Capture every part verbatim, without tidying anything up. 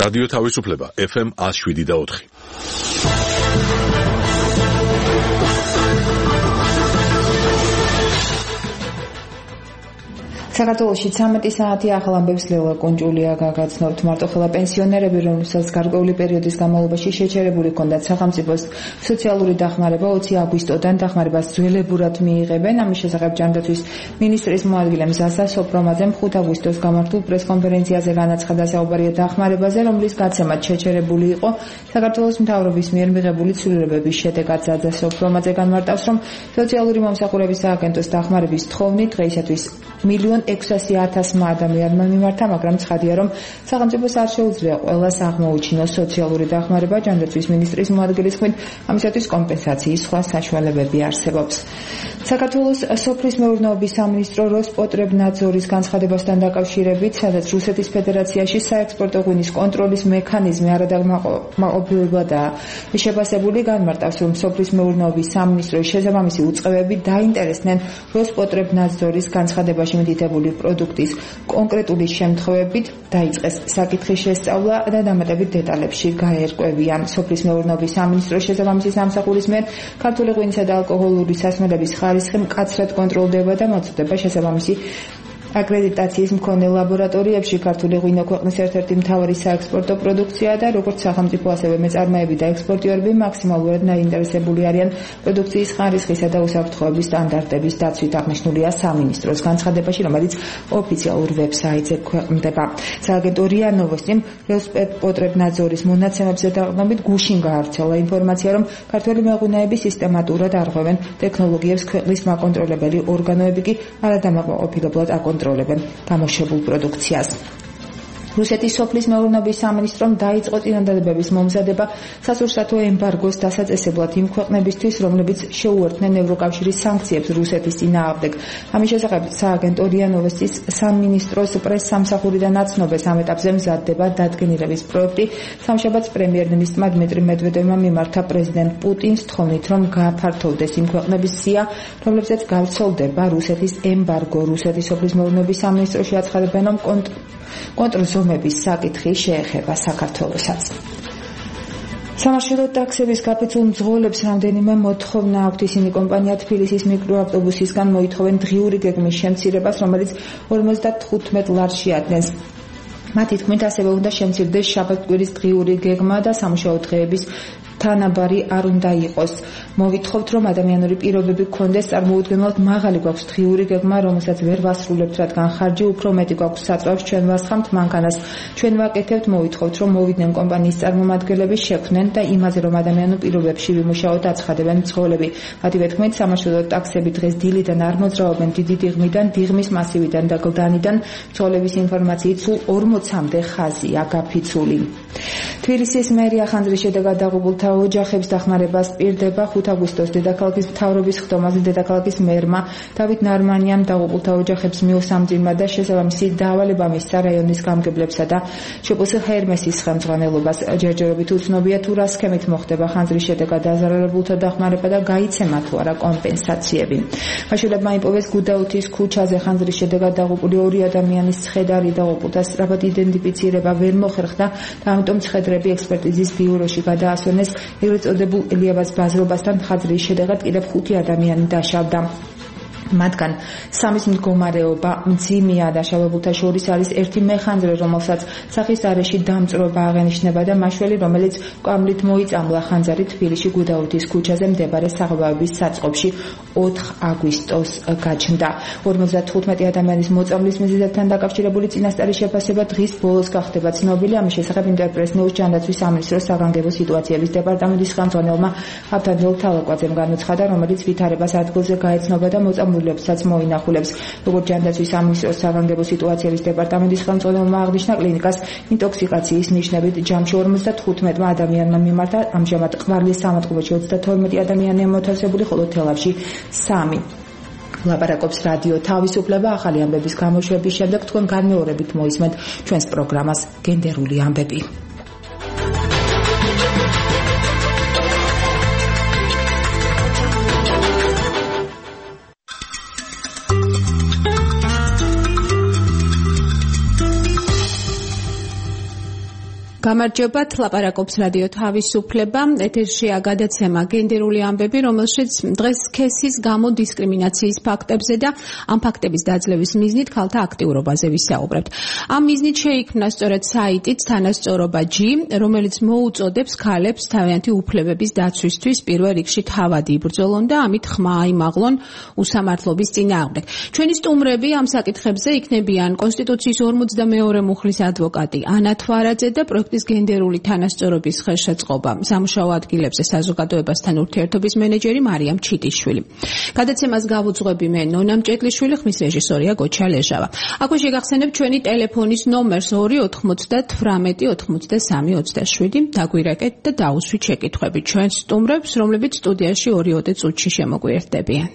რადიო თავისუფლება ეფ ემ one oh seven და four. საქართველოში ცამეტი საათი ახალ ამბებს ლელა კუნჭულია გაგაცნობთ. მარტოხელა პენსიონერები, რომლებსაც გარკვეული პერიოდის განმავლობაში შეჩერებული ჰქონდათ სახელმწიფოს სოციალური დახმარება, ოცი აგვისტოდან დახმარებას ძველებურად მიიღებენ. ამის შესახებ ჯანდაცვის მინისტრის მოადგილე მზასა სოფრომაძემ ხუთ აგვისტოს გამართულ პრესკონფერენციაზე განაცხადა საუბარია დახმარებაზე, რომლის გაცემად შეჩერებული იყო საქართველოს მთავრობის მიერ მიღებული ცვლილებების შედეგად. ზაძა სოფრომაძე განმარტავს, რომ სოციალური მომსახურების სააგენტოს დახმარების თხოვნით დღეისათვის მილიონ ექვსასი ათასმა ადამიანმა მიმართა, მაგრამ ცხადია, რომ სახელმწიფოს არ შეუძლია ყველას აღმოუჩინოს სოციალური დახმარება. ჯანდაცვის მინისტრის მოადგილის თქმით, ამისათვის კომპენსაციის სხვა საშუალებები არსებობს. საქართველოს სოფლის მეურნეობის სამინისტრო როსპოტრებნაძორის განცხადებასთან დაკავშირებით, სადაც რუსეთის ფედერაციაში საექსპორტო ღვინის კონტროლის მექანიზმი არადაღმაყოფილებადაა შეფასებული, განმარტავს, რომ სოფლის მეურნეობის სამინისტროს შესაბამისი უწყებები დაინტერესდნენ როსპოტრებნაძორის განცხადებაში მითითებული პროდუქტის კონკრეტული შემთხვევებით, დაიწყეს საკითხის შესწავლა და დამატებით დეტალებში გაერკვევიან. სოფლის მეურნეობის სამინისტროს შესაბამისი სამსახურის მიერ ქართული ღვინისა და ალკოჰოლური სასმელების ხარისხი მკაცრად კონტროლდება და მოწყვეტება შესაბამისი აკრედიტაციის მქონე ლაბორატორიებში. ქართული ღვინო ქვეყნის ერთ-ერთი მთავარი საექსპორტო პროდუქციაა და როგორც სახელმწიფო, ასევე მეწარმეები და ექსპორტიორები მაქსიმალურად დაინტერესებული არიან პროდუქციის ხარისხისა და უსაფრთხოების სტანდარტების დაცვით, აღნიშნულია სამინისტროს განცხადებაში, რომელიც ოფიციალურ ვებსაიტზე ქვეყნდება. სააგენტო რია ნოვოსტიმ როსპოტრებნაძორის მონაცემებზე დაყრდნობით გუშინ გაავრცელა ინფორმაცია, რომ ქართველი მეღვინეები სისტემატურად არღვევენ ტექნოლოგიებს, ქვეყნის მაკონტროლებელი ორგანოები კი არადამაკმაყოფილებლად აკონტროლებენ გამოშვებულ პროდუქციას. რუსეთის სოფლის მეურნეობის სამინისტრომ დაიწყო წინადადებების მომზადება სასურსათო ემბარგოს დასაწესებლად იმ ქვეყნებისთვის, რომლებიც შეუერთდნენ ევროკავშირის სანქციებს რუსეთის წინააღმდეგ. ამის შესახებ სააგენტო რია ნოვოსტის სამინისტროს პრესსამსახურიდან აცნობეს, ამ ეტაპზე მზადდება დადგენილების პროექტი. სამშაბათს პრემიერ-მინისტრმა დმიტრი მედვედევმა მიმართა პრეზიდენტ პუტინს თხოვნით, რომ გააფართოვდეს იმ ქვეყნების სია, რომლებსაც გავრცელდება რუსეთის ემბარგო. რუსეთის სოფლის მეურნეობის სამინისტროში აცხადებენ, რომ კონტრზომების საკითხი შეეხება საქართველოსაც. სამარშალო ტაქსების გაფიცულ მძღოლებს რამდენიმე მოთხოვნა აქვთ. ისინი კომპანია თბილისის მიკროავტობუსისგან მოითხოვენ დღიური გეგმის შემცირებას, რომელიც ორმოცდათხუთმეტ ლარში ადგენს. მათი თქმით, ასევე უნდა შემცირდეს შაბათ-კვირის დღიური გეგმა და სამუშაო დღეების თანაბარი არ უნდა იყოს. მოვითხოვთ, რომ ადამიანური პირობები გქონდეს, წარმოუდგენლად მაღალი გვაქვს დღიური გეგმა, რომელსაც ვერ ვასრულებთ, რადგან ხარჯი უფრო მეტი გვაქვს საწვავს, ჩვენ ვასხამთ მანქანას. ჩვენ ვაკეთებთ, მოვითხოვთ, რომ მოვიდნენ კომპანიის წარმომადგენლები, შექმნენ და იმაზე, რომ ადამიანურ პირობებში ვიმუშაოთ, აცხადებენ მძღოლები. მათივე თქმით, სამარშალო ტაქსები დღეს დილიდან არ მოძრაობენ დიდი დიღმიდან, დიღმის მასივიდან და გლდანიდან. მძღოლების ინფორმაციით სულ ორმოცამდე ხაზია გაფიცული. თბილისის მერია ხანძრის შედეგად დაღუპულთა ოჯახებს დახმარებას პირდება. ხუთ აგვისტოს დედაქალაქის მთავრობის ხდომაზე დედაქალაქის მერმა დავით ნარმანიამ დაღუპულთა ოჯახებს მიუსამძიმნა და შესაბამისი დავალება მისცა რაიონის გამგებლებსა და შპს ჰერმესის ხელმძღვანელობას. ჯერჯერობით უცნობია თუ რა სქემით მოხდება ხანძრის შედეგად დაზარალებულთა დახმარება და გაიცემა თუ არა კომპენსაციები. მაშულებმა იპოვეს გუდაუთის ქუჩაზე ხანძრის შედეგად დაღუპული ორი ადამიანის ცხედარი. დაღუპულთა სწრაფად იდენტიფიცირება ვერ მოხერხდა და ამიტომ ცხედრები ექსპერტიზის ბიუროში გადაასვენეს. ეგრეთ წოდებულ ელიაბას ბაზრობასთან ხაზრის შედეგად კიდევ ხუთი ადამიანი დაშავდა. მათგან სამის მდგომარეობა მძიმეა. დაშავებულთა შორის არის ერთი მეხანძრე, რომელსაც სახის არეში დამწვრობა აღენიშნება და მაშველი, რომელიც კვამლით მოიწამლა. ხანძარი თბილისში გუდაუთის ქუჩაზე მდებარე საღებავების საწყობში ოთხ აგვისტოს გაჩნდა. ორმოცდათხუთმეტი ადამიანის მოწამვლის მიზეზებთან დაკავშირებული წინასწარი შეფასება დღის ბოლოს გახდება ცნობილი. ამის შესახებ ინტერპრეს ნიუს ჯანდაცვის სამინისტროს საგანგებო სიტუაციების დეპარტამენტის ხელმძღვანელმა ავთანდილ თალაკვაძემ განუცხადა, რომელიც ვითარებას ადგილზე გაეცნობა და მოწამვლებსაც მოინახულებს. როგორც ჯანდაცვის სამინისტროს საგანგებო სიტუაციების დეპარტამენტის ხელმძღვანელმა აღნიშნა, კლინიკას ინტოქსიკაციის ნიშნებით ჯამში ორმოცდათხუთმეტმა ადამიანმა მიმართა. ამჟამად ყვარლის სამატყუებაში ოცდათორმეტი ადამიანია მოთავსებული, ხოლო თელავში სამი. ლაპარაკობს რადიო თავისუფლება. ახალი ამბების გამოშვების შემდეგ თქვენ განმეორებით მოისმენთ ჩვენს პროგრამას გენდერული ამბები. გამარჯობათ, ლაპარაკობს რადიო თავისუფლება, ეთერშია გადაცემა გენდერული ამბები, რომელშიც დღეს სქესის გამო დისკრიმინაციის ფაქტებზე და ამ ფაქტების დაძლევის მიზნით ქალთა აქტიურობაზე ვისაუბრებთ. ამ მიზნით შეიქმნა სწორედ საიტიც თანასწორობა ჯი, რომელიც მოუწოდებს ქალებს თავიანთი უფლებების დაცვისთვის პირველ რიგში თავად იბრძოლონ და ამით ხმა აიმაღლონ უსამართლობის წინააღმდეგ. ჩვენი სტუმრები ამ საკითხებზე იქნებიან კონსტიტუციის ორმოცდამეორე მუხლის ადვოკატი ანა თვარაძე და პროექტის გენდერული თანასწორობის ხელშეწყობა სამუშაო ადგილებზე საზოგადოებასთან ურთიერთობის მენეჯერი მარიამ ჩიტიშვილი. გადაცემას გავუძღვები მე ნონა მჭედლიშვილი, ხმის რეჟისორია გოჩა ლეჟავა. აქვე შეგახსენებთ ჩვენი ტელეფონის ნომერს ორი ოთხმოცდათვრამეტი ოცდასამი ოცდაშვიდი. დაგვირეკეთ და დაუსვით შეკითხვები ჩვენს სტუმრებს, რომლებიც სტუდიაში ორი-ოდე წუთში შემოგვიერთდებიან.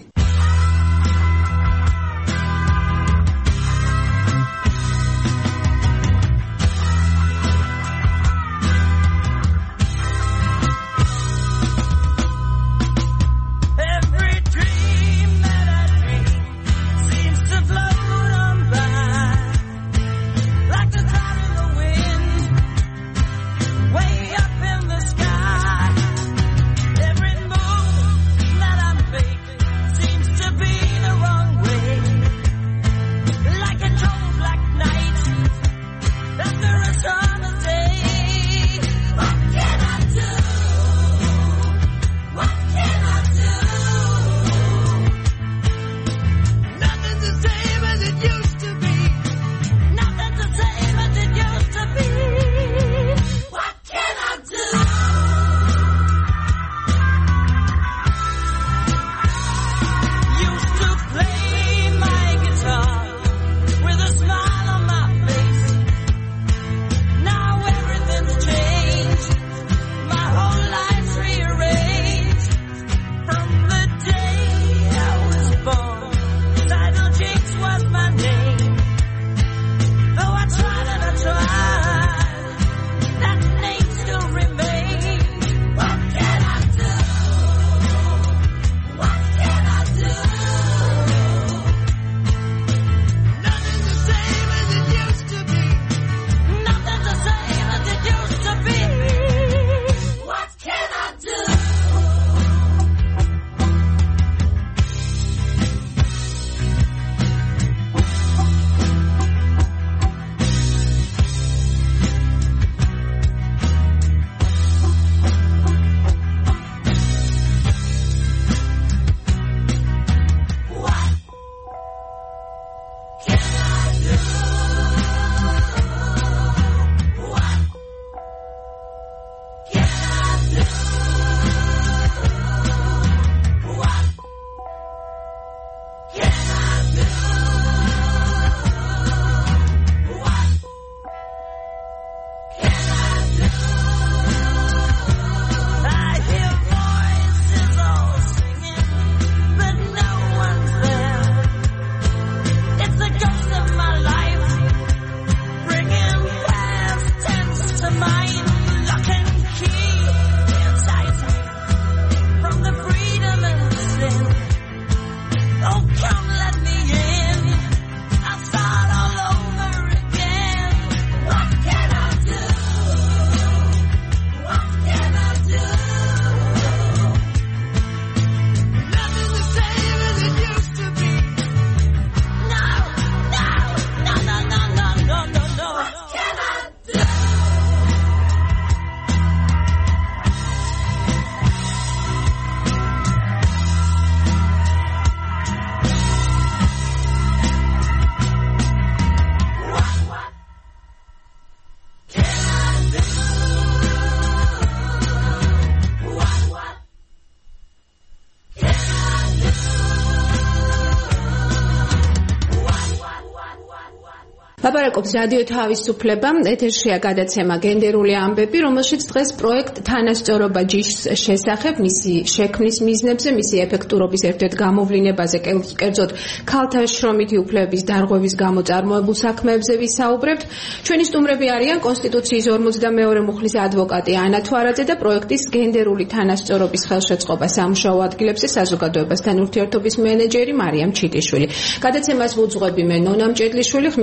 ლაპარაკობს რადიო თავისუფლება, ეთერშია გადაცემა გენდერული ამბები, რომელშიც დღეს პროექტ თანასწორობა ჯის შესახებ, მისი შექმნის მიზნებზე, მისი ეფექტურობის ერთ-ერთ გამოვლინებაზე, კერძოდ ქალთა შრომითი უფლებების დარღვევის გამო წარმოებულ საქმეებზე ვისაუბრებთ. ჩვენი სტუმრები არიან კონსტიტუციის ორმოცდამეორე მუხლის ადვოკატი ანა თვარაძე და პროექტის გენდერული თანასწორობის ხელშეწყობა სამუშაო ადგილებზე საზოგადოებასთან ურთიერთობის მენეჯერი მარიამ ჩიტიშვილი. გადაცემას ვუძღვები მე ნონა მჭედლიშვილი, ხმის რეჟისორი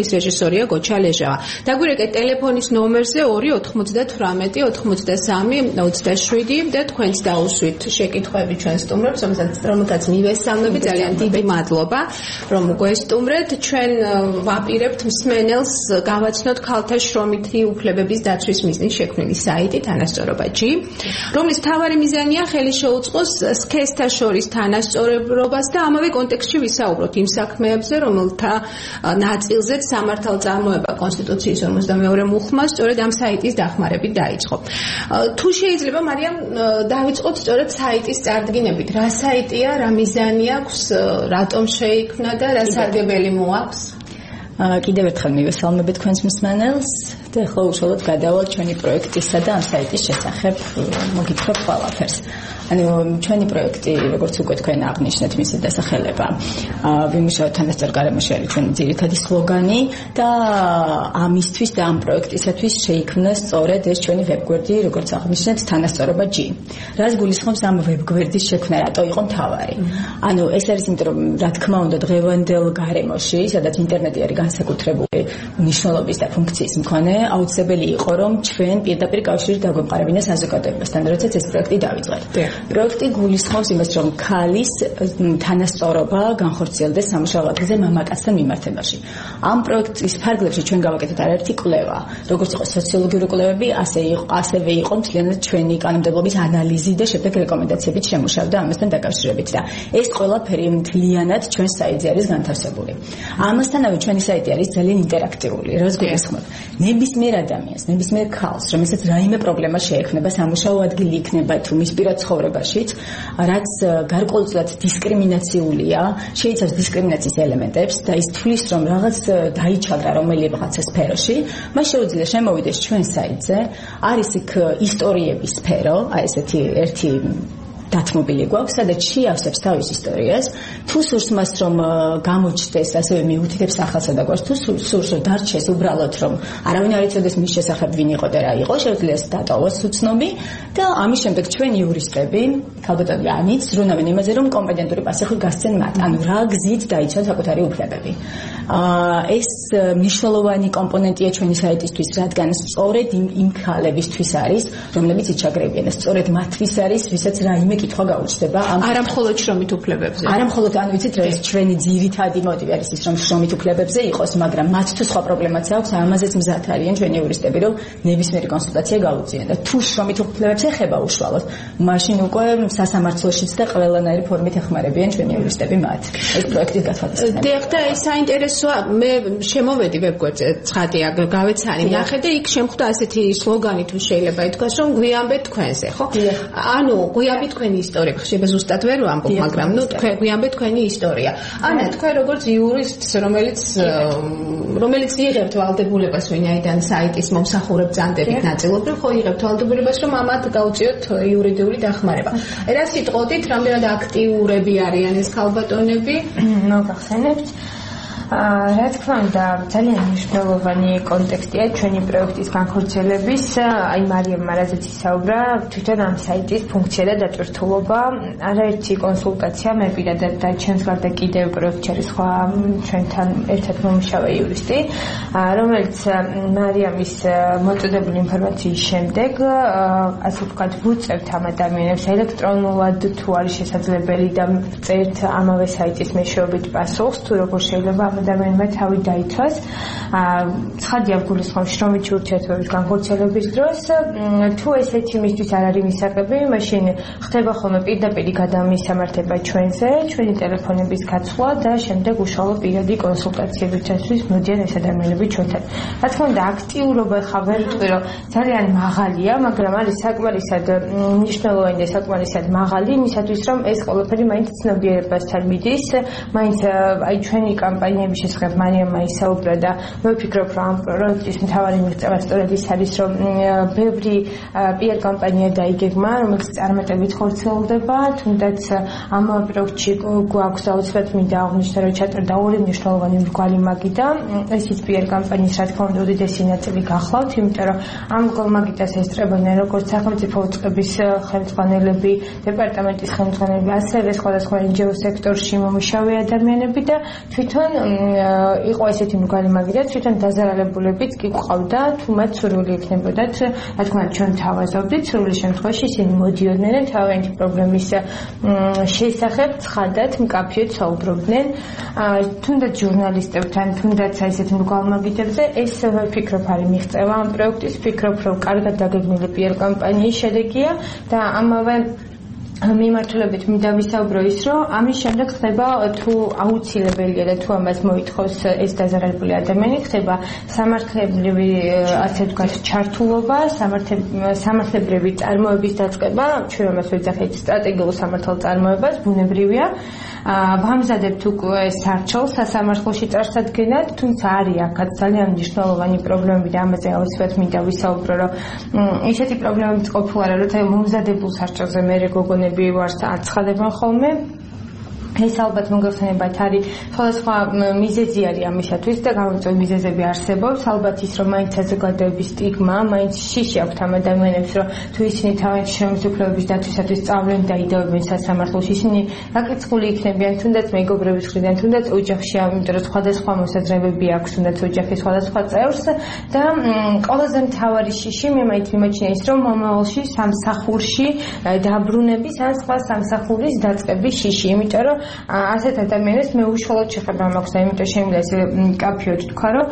თანასწორია გოჩა ლეჟავა. დაგვირეკეთ ტელეფონის ნომერზე ორი ოთხმოცდათვრამეტი ოცდასამი ოცდაშვიდი და თქვენც დაუსვით შეკითხვები ჩვენ სტუმრებს, რომელსაც მივესალმებით. ძალიან დიდი მადლობა, რომ გვესტუმრეთ. ჩვენ ვაპირებთ მსმენელს გავაცნოთ ქალთა შრომითი უფლებების დაცვის მიზნით შექმნილი საიტი თანასწორობა ჯი, რომლის მთავარი მიზანია ხელი შეუწყოს სქესთა შორის თანასწორობას და ამავე კონტექსტში ვისაუბროთ იმ საქმეებზე, რომელთა ნაწილზეც სამართალწარმოება კონსტიტუციის ორმოცდამეორე მუხმა სწორედ ამ საიტის დახმარებით დაიწყო. თუ შეიძლება, მარიამ, დავიწყოთ სწორედ საიტის წარდგინებით. რა საიტია, რა მიზანი აქვს, რატომ შეიქმნა და რა სარგებელი მოაქვს? კიდევ ერთხელ მივესალმებით თქვენს მსმენელს და ახლა უშუალოდ გადავალთ ჩვენი პროექტისა და ამ საიტის შესახებ მოგითხრობ ყველაფერს. ანუ ჩვენი პროექტი, როგორც უკვე თქვენ აღნიშნეთ, მისი დასახელება ვიმუშაოთ თანასწორ გარემოში არის ჩვენი ძირითადი სლოგანი და ამისთვის და ამ პროექტისათვის შეიქმნა სწორედ ეს ჩვენი ვებგვერდი, როგორც აღნიშნეთ, თანასწორობა ჯი. რას გულისხმობს ამ ვებგვერდის შექმნა, რატო იყო მთავარი? ანუ ეს არის იმიტომ, რომ რა თქმა უნდა დღევანდელ გარემოში, სადაც ინტერნეტი არის განსაკუთრებული მნიშვნელობის და ფუნქციის მქონე, აუცილებელი იყო, რომ ჩვენ პირდაპირ კავშირი დაგვემყარებინა საზოგადოებასთან, როდესაც ეს პროექტი დავიწყეთ. პროექტი გულისხმობს იმას, რომ ქალის თანასწორობა განხორციელდეს სამუშაო ადგილზე მამაკაცთან მიმართებაში. ამ პროექტის ფარგლებში ჩვენ გავაკეთეთ არაერთი კვლევა, როგორც იყო სოციოლოგიური კვლევები, ასე იყო, ასევე იყო მთლიანად ჩვენი კანონმდებლობის ანალიზი და შემდეგ რეკომენდაციებით შემუშავდა ამასთან დაკავშირებით და ეს ყველაფერი მთლიანად ჩვენ საიტზე არის განთავსებული. ამასთანავე ჩვენი საიტი არის ძალიან ინტერაქტიული, რაც გულისხმობს ნებისმიერ ადამიანს, ნებისმიერ ქალს, რომელსაც რაიმე პრობლემა შეექმნება, სამუშაო ადგილი იქნება თუ მის პირად ცხოვრებაშიც, რაც გარკვეულწილად დისკრიმინაციულია, შეიცავს დისკრიმინაციის sistemes და ის თulis რომ რაღაც დაიჩაგრა რომელიღაცა სფეროში, მას შეუძლია შემოვიდეს ჩვენ საიტზე, არის იქ ისტორიების სფერო, აი ესეთი ერთი დათმობილი გვაქვს, სადაც შეავსებს თავის ისტორიას, თუ სურს მას რომ გამოჩნდეს, ასევე მიუთითებს ახალსა და გვარს, თუ სურს რომ დარჩეს უბრალოდ რომ არავინ არ იცოდეს მის შესახებ ვინ იყო და რა იყო, შეუძლია დატოვოს უცნობი და ამის შემდეგ ჩვენი იურისტები, ქალბატონი ანიც, ზრუნავენ იმაზე, რომ კომპეტენტური პასუხი გასცენ მათ, ანუ რა გზით დაიცვან საკუთარი უფლებები. ეს მნიშვნელოვანი კომპონენტია ჩვენი საიტისთვის, რადგან სწორედ იმ ქალებისთვის არის, რომლებიც იჩაგრებიან, სწორედ მათთვის არის, ვისაც რაიმე კითხვა გაუჩნდება ამ არა მხოლოდ შრომით უფლებებზე. არა მხოლოდ ანუ ვიცით რა ეს ჩვენი ძირითადი მოტივი არის ის რომ შრომით უფლებებზე იყოს, მაგრამ მათ თუ სხვა პრობლემაც აქვს, ამაზეც მზად არიან ჩვენი იურისტები, რომ ნებისმიერი კონსულტაცია გაუწიენ და თუ შრომით უფლებებს ეხება უშუალოდ, მაშინ უკვე სასამართლოშიც და ყველანაირი ფორმით ეხმარებიან ჩვენი იურისტები მათ. ეს პროექტის გათვალისწინებით. დიახ და ეს საინტერესოა, მე შემოვედი ვებგვერდზე, ცხადია, გავეცანი, ნახე და იქ შემხვდა ასეთი სლოგანი თუ შეიძლება ითქვას, რომ გვიამბეთ თქვენზე, ხო? ანუ გვიამბეთ თქვენი ისტორია, შეიძლება ზუსტად ვერ ვამბობ, მაგრამ ნუ თქვენ გვიამბეთ თქვენი ისტორია. ანა, თქვენ როგორც იურისტს, რომელიც რომელიც იღებთ ვალდებულებას ვინაიდან საიტის მომსახურებ ძანდებით ნაწილობრივ, ხო იღებთ ვალდებულებას, რომ ამათ გაუწიოთ იურიდიული დახმარება. რა სიტყვით, რამდენად აქტიურები არიან ეს ქალბატონები? მოგახსენებთ. რა თქმა უნდა, ძალიან მნიშვნელოვანი კონტექსტია ჩვენი პროექტის განხორციელების, აი მარიამმა რაზეც ისაუბრა, თვითონ ამ საიტის ფუნქცია და დატვირთულობა, არაერთი კონსულტაცია მე პირადად და ჩემს გარდა კიდევ პროექტში არის სხვა ჩვენთან ერთად მომუშავე იურისტი, რომელიც მარიამის მოწოდებული ინფორმაციის შემდეგ, ასე ვთქვათ, ვუწევთ ამ ადამიანებს ელექტრონულად თუ არის შესაძლებელი და წერთ ამავე საიტის მეშვეობით პასუხს, თუ როგორ შეიძლება ადამიანმა თავი დაიცვას. ცხადია გულისხმობს შრომითი ურთიერთობების განხორციელების დროს, თუ ესეთი მისთვის არ არის მისაღები, მაშინ ხდება ხოლმე პირდაპირ გადამისამართება ჩვენზე, ჩვენი ტელეფონების გაცვლა და შემდეგ უშუალო პირადი კონსულტაციებისათვის მოდიან ეს ადამიანები ჩვენთან. რა თქმა უნდა, აქტიურობა ხა ვერ ვიტყვი, რომ ძალიან მაღალია, მაგრამ არის საკმარისად მნიშვნელოვანი და საკმარისად მაღალი იმისათვის, რომ ეს ყველაფერი მაინც ცნობიერებასთან მიდის, მაინც აი ჩვენი კამპანია შესახებ მარიამმა ისაუბრა და მე ვფიქრობ, რომ ამ პროექტის მთავარი მიღწევა სწორედ ის არის, რომ ბევრი პიარ კამპანია დაიგეგმა, რომელიც წარმატებით ხორციელდება, თუნდაც ამ პროექტში გვაქვს აუცილებლად მინდა აღვნიშნო, რომ ჩატარდა ორი მნიშვნელოვანი მრგვალი მაგიდა, ესიც პიარ კამპანიის რა თქმა უნდა უდიდესი ნაწილი გახლავთ, იმიტომ რომ ამ მაგიდას ესწრებოდნენ როგორც სახელმწიფო უწყების ხელმძღვანელები, დეპარტამენტის ხელმძღვანელები, ასევე სხვადასხვა ენჯიო სექტორში მომუშავე ადამიანები და თვითონ იყო ესეთი მგალი მაგიდა თვითონ დაზარალებულებიც კი ყავდა თუ მათ სურვილი იქნებოდათ რა თქმა უნდა ჩვენ თავაზობდით სრული შემთხვევაში ისინი მოდიოდნენ და თავიანთი პრობლემის შესახებ ცხადად მკაფიოდ საუბრობდნენ თუნდაც ჟურნალისტებთან თუნდაც ესეთ მგალ მაგიდებზე ეს ვფიქრობ არის მიღწევა ამ პროექტის ვფიქრობ რომ კარგად დაგეგმილი პიარ კამპანიის შედეგია და ამავე მიმართულებით მინდა ვისაუბრო ის რომ ამის შემდეგ ხდება თუ აუცილებელია და თუ ამას მოითხოვს ეს დაზარალებული ადამიანი ხდება სამართლებრივი ასე ვთქვათ ჩართულობა სამართლებრივი წარმოების დაწყება ჩვენ ამას ვეძახით სტრატეგიულ სამართალ წარმოებას ბუნებრივია ვამზადებთ უკვე სარჩელს სასამართლოში წარსადგენად თუმცა არის აქაც ძალიან მნიშვნელოვანი პრობლემები და ამაზე აუცილებლად მინდა ვისაუბრო რომ ისეთი პრობლემებიც ყოფილა რომ მომზადებულ სარჩელზე მე გოგონები ვარს აცხადებენ ხოლმე ეს ალბათ მოგეხსენებათ არის სხვადასხვა მიზეზი არის ამისათვის და გამოწვეული მიზეზები არსებობს ალბათ ის რომ მაინც საზოგადოების სტიგმა მაინც შიში აქვთ ამ ადამიანებს რომ თუ ისინი თავიანთი შემოსავლების დაცვისათვის სწავლენ და იდეობენ სასამართლოში ისინი რაკეცხული იქნებიან თუნდაც მეგობრების მხრიდან თუნდაც ოჯახში ამიტომ რომ სხვადასხვა მოსაზრებები აქვს თუნდაც ოჯახის სხვადასხვა წევრს და ყველაზე მთავარი შიში მე მაინც მიმაჩნია ის რომ მომავალში სამსახურში დაბრუნების ან სხვა სამსახურის დაწყების შიში იმიტომ რომ ასეთ ადამიანებს მე უშუალოდ შეხება მაქვს და იმიტომ შემიძლია ესე კაფიოდ თქვა რომ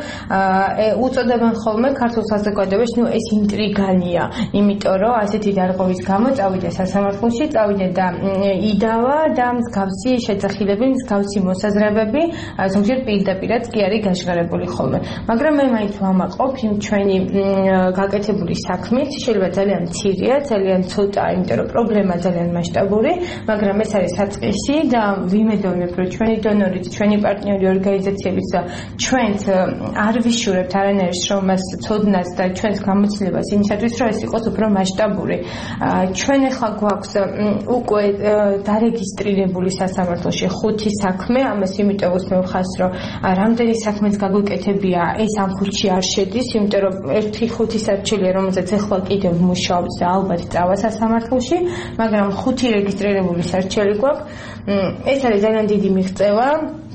უწოდებენ ხოლმე ქართულ საზოგადოებაში ნუ ეს ინტრიგანია იმიტომ რომ ასეთი დარღვევის გამო წავიდა სასამართლოში წავიდა და იდავა და მსგავსი შეძახილები მსგავსი მოსაზრებები ზოგჯერ პირდაპირაც კი არის გაჟღერებული ხოლმე მაგრამ მე მაინც ვამაყობ იმ ჩვენი გაკეთებული საქმით შეიძლება ძალიან მცირეა ძალიან ცოტაა იმიტომ რომ პრობლემა ძალიან მასშტაბური მაგრამ ეს არის საწყისი და ვიმედოვნებ რომ ჩვენი დონორიც, ჩვენი პარტნიორი ორგანიზაციებიც და ჩვენც არ ვიშურებთ არანაირ შრომას, ცოდნას და ჩვენს გამოცდილებას იმისათვის, რომ ეს იყოს უფრო მასშტაბური. ჩვენ ახლა გვაქვს უკვე დარეგისტრირებული სასამართლოში ხუთი საქმე, ამას იმიტომ ვუსმევ ხას, რომ რამდენი საქმეც გაგვიკეთებია, ეს ამ ხუთში არ შედის, იმიტომ რომ ერთი ხუთი სარჩელია, რომელზეც ახლა კიდევ მუშაობს და ალბათ წავა სასამართლოში, მაგრამ ხუთი რეგისტრირებული სარჩელი გვაქვს. ეს არის ძალიან დიდი მიღწევა.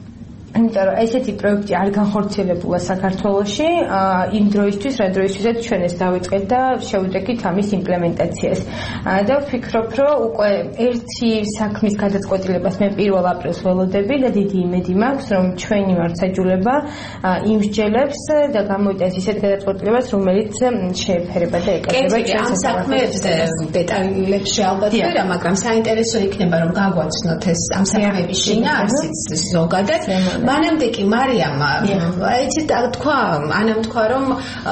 იმიტომ რომ ესეთი პროექტი არ განხორციელებულა საქართველოში იმ დროისთვის, რა დროისთვისაც ჩვენ ეს დავიწყეთ და შევძლებთ ამის იმპლემენტაციას. და ვფიქრობ, რომ უკვე ერთი საქმის გადაწყვეტილებას მე პირველ აპრილს ველოდები და დიდი იმედი მაქვს, რომ ჩვენი მართლმსაჯულება იმსჯელებს და გამოიტანს ისეთ გადაწყვეტილებას, რომელიც შეეფერება და ეკეთება ჩვენს ამ საქმეებზე დეტალებში ალბათ ვერა, მაგრამ საინტერესო იქნება რომ გაგვაცნოთ ეს ამ საქმეების შინაარსიც ზოგადად. მანამდე კი მარიამ ეცით თქვა ანამ თქვა რომ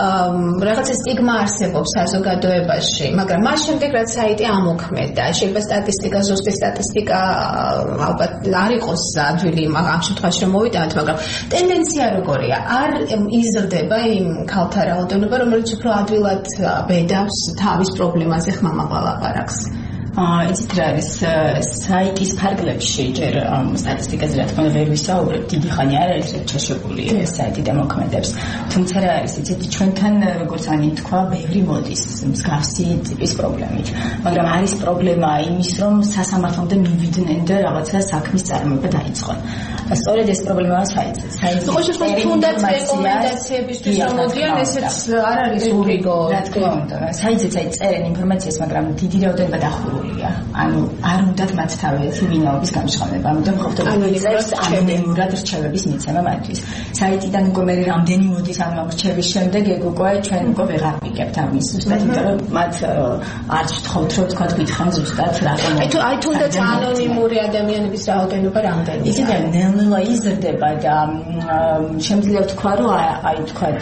რაღაცა სტიგმა არსებობს საზოგადოებაში მაგრამ მას შემდეგ რაც საიტი ამოქმედა შეიძლება სტატისტიკა ზუსტი სტატისტიკა ალბათ არ იყოს ადვილი ამ შემთხვევაში რომ მოვიტანოთ მაგრამ ტენდენცია როგორია არ იზრდება იმ ქალთა რაოდენობა რომელიც უფრო ადვილად ბედავს თავის პრობლემაზე ხმამაღლა ლაპარაკს იცით რა არის საიტის ფარგლებში ჯერ სტატისტიკაზე რა თქმა უნდა ვერ ვისაუბრებ დიდი ხანი არ არის რომ ჩაშებული ეს საიტი დამოქმედებს თუმცა რა არის იცით ჩვენთან როგორც ანი თქვა ბევრი მოდის მსგავსი ტიპის პრობლემით მაგრამ არის პრობლემა იმის რომ სასამართლომდე მივიდნენ და რაღაცა საქმის წარმოება დაიწყონ სწორედ ეს პრობლემაა საიტზე საიტზე ხო შეიძლება თუნდაც რეკომენდაციებისთვის რომ მოდიან ესეც არ არის ურიგო რა თქმა უნდა საიტზე წერენ ინფორმაციას მაგრამ დიდი რაოდენობა დახურული ანუ არ უნდათ მათ თავისი ვინაობის გამჟღავნება, ამიტომ ყოფილი ინტერესს ანონიმურად რჩევების მიცემა მათთვის. საიტიდან უკვე მე რამდენი მოდის ამ რჩევის შემდეგ ეგ უკვე ჩვენ უკვე ვეღარ ვიგებთ ამის ზუსტად, იმიტომ რომ მათ არ ვთხოვთ რომ თქვა გითხან ზუსტად რატომ. აი თუ აი თუნდაც ანონიმური ადამიანების რაოდენობა რამდენია? ისე ნელ-ნელა იზრდება და შემიძლია ვთქვა რომ აი თქვათ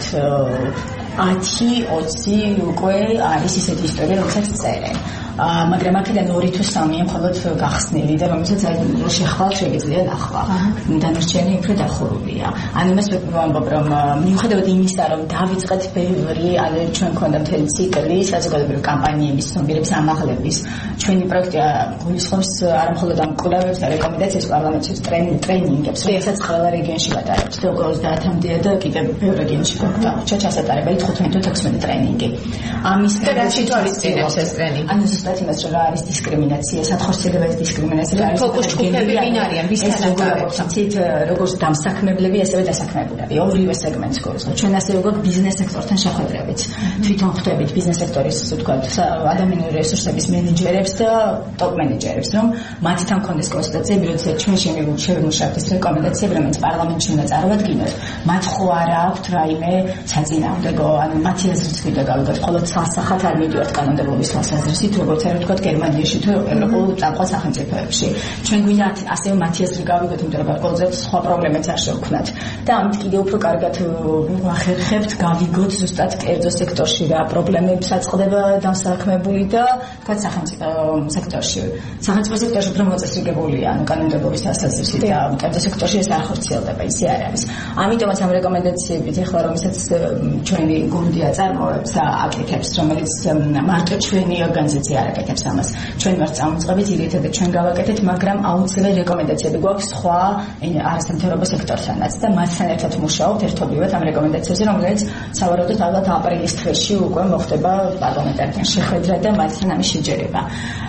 ათი ოცი უკვე არის ისეთი ისტორია რომელსაც წერენ. მაგრამ აქედან ორი თუ სამი მხოლოდ გახსნილი და რომელსაც აი შეხვალ შეგიძლია ნახვა. დანარჩენი უფრო დახურულია. ანუ მას ვამბობ რომ მიუხედავად იმისა რომ დავიწყეთ ბევრი ანუ ჩვენ ქონდა მთელი ციკლი საზოგადოებრივი კამპანიების ცნობიერების ამაღლების ჩვენი პროექტი გულისხმობს არა მხოლოდ ამ კვლევებს და რეკომენდაციებს პარლამენტის ტრენინგებს რომელსაც ყველა რეგიონში ვატარებთ და ოცდაათამდეა და კიდევ ბევრ რეგიონში გვაქვს ჩასატარებელი თხუთმეტი თუ ექვსმეტი ტრენინგი. ამის და რა სიტუაციაა ეს ტრენინგი? ანუ ზუსტად იმას, რომ რა არის დისკრიმინაცია, სადხორცელება ეს დისკრიმინაცია არის. ფოკუს ჯგუფები ვინ არიან, ვისთან აკავებს? ცით როგორც დამსაქმებლები, ასევე დასაქმებულები. ორივე სეგმენტს გვაქვს. ჩვენ ასე ვუყავთ ბიზნეს სექტორთან შეხვედრებით. თვითონ ხვდებით ბიზნეს სექტორის, თქვათ, ადამიანური რესურსების მენეჯერებს და ტოპ მენეჯერებს, რომ მათთან კონდეს კონსტატაციები, როდესაც ჩვენ შევიმუშავებთ ეს რეკომენდაციები, რომელიც პარლამენტში უნდა წარუადგინოთ, მათ ხო არა აქვთ რაიმე საწინააღმდეგო, ანუ მათი აზრით ვიდა გავიგოთ, ხოლო ცალსახად არ მიდივართ კანონმდებლობის თვალსაზრისით, როგორც არის თქვათ გერმანიაში თუ ევროპულ წამყვან სახელმწიფოებში. ჩვენ გვინდა ასევე მათი აზრი გავიგოთ, იმიტომ რომ ყველაზე სხვა პრობლემებიც არ შევქმნათ. და ამით კიდევ უფრო კარგად ვახერხებთ, გავიგოთ ზუსტად კერძო სექტორში რა პრობლემებს აწყდება დასაქმებული და თქვათ სახელმწიფო სექტორში. სახელმწიფო სექტორში უფრო მოწესრიგებულია, ანუ კანონმდებლობის თვალსაზრისით და კერძო სექტორში ეს არ ხორციელდება, ისე არ არის. ამიტომაც ამ რეკომენდაციებით ახლა რომელსაც ჩვენი გუნდი აწარმოებს და აკეთებს, რომელიც მარტო ჩვენი ორგანიზაცია არ აკეთებს ამას. ჩვენ ვართ წამოწყები, ძირითადად ჩვენ გავაკეთეთ, მაგრამ აუცილებელი რეკომენდაციები გვაქვს სხვა არასამთავრობო სექტორთანაც და მათთან ერთად მუშაობთ ერთობლივად ამ რეკომენდაციებზე, რომელიც სავარაუდოდ ალბათ აპრილის თვეში უკვე მოხდება პარლამენტართან შეხვედრა და მათთან ამის შეჯერება.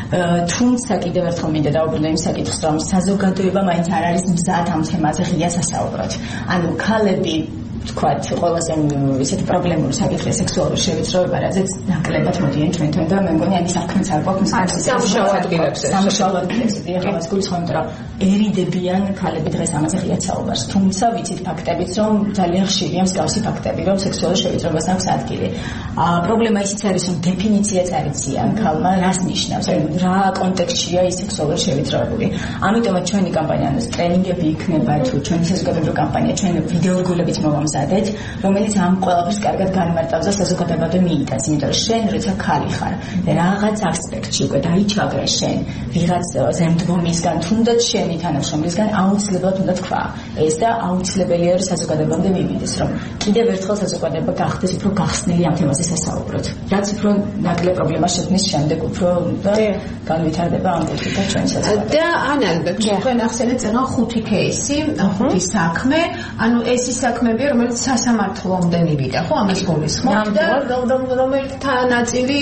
თუმცა კიდევ ერთხელ მინდა დავუბრუნდე იმ საკითხს, რომ საზოგადოება მაინც არ არის მზად ამ თემაზე ღია სასაუბროთ. ანუ ქალები თქვათ ყველაზე ისეთი პრობლემური საკითხია სექსუალური შევიწროება, რაზეც ნაკლებად მოდიან ჩვენთან და მე მგონი ამის საქმეც არ გვაქვს სამუშაო ადგილებზე. სამუშაო ადგილებზე დიახ, გულისხმობ, რომ ერიდებიან ქალები დღეს ამაზე ღიად საუბარს. თუმცა ვიცით ფაქტებიც, რომ ძალიან ხშირია მსგავსი ფაქტები, რომ სექსუალური შევიწროებას აქვს ადგილი. პრობლემა ისიც არის, რომ დეფინიციაც არ იციან ქალმა, რას ნიშნავს, რა კონტექსტშია ის სექსუალური შევიწროებული. ამიტომაც ჩვენი კამპანია, ანუ ტრენინგები იქნება თუ ჩვენი საზოგადოებრივი კამპანია, ჩვენი ვიდეორგულებით მოვამზადეთ, რომელიც ამ ყველაფერს კარგად განმარტავს და საზოგადოებამდე მიიტანს, იმიტომ რომ შენ როცა ქალი ხარ, რაღაც ასპექტში უკვე დაიჩაგრე შენ, ვიღაც ზემდგომისგან, თუნდაც შენი თანამშრომლისგან აუცილებლად უნდა თქვა. ეს და აუცილებელია რომ საზოგადოებამდე მივიდეს, რომ კიდევ ერთხელ საზოგადოება გახდეს უფრო გახსნილი ამ თემაზე სასაუბროთ. რაც უფრო ნაკლებ პრობლემას შექმნის შემდეგ უფრო და განვითარდება ამ პოლიტიკა ჩვენი საზოგადოება. და ანა, ჩვენ ახსენეთ წენა ხუთი кейსი, ხუთი საქმე, ანუ ეს ის საქმეებია, რომელიც სასამართლომდე მივიდა, ხო, ამას გულისხმობთ და რომელიც ნაწილი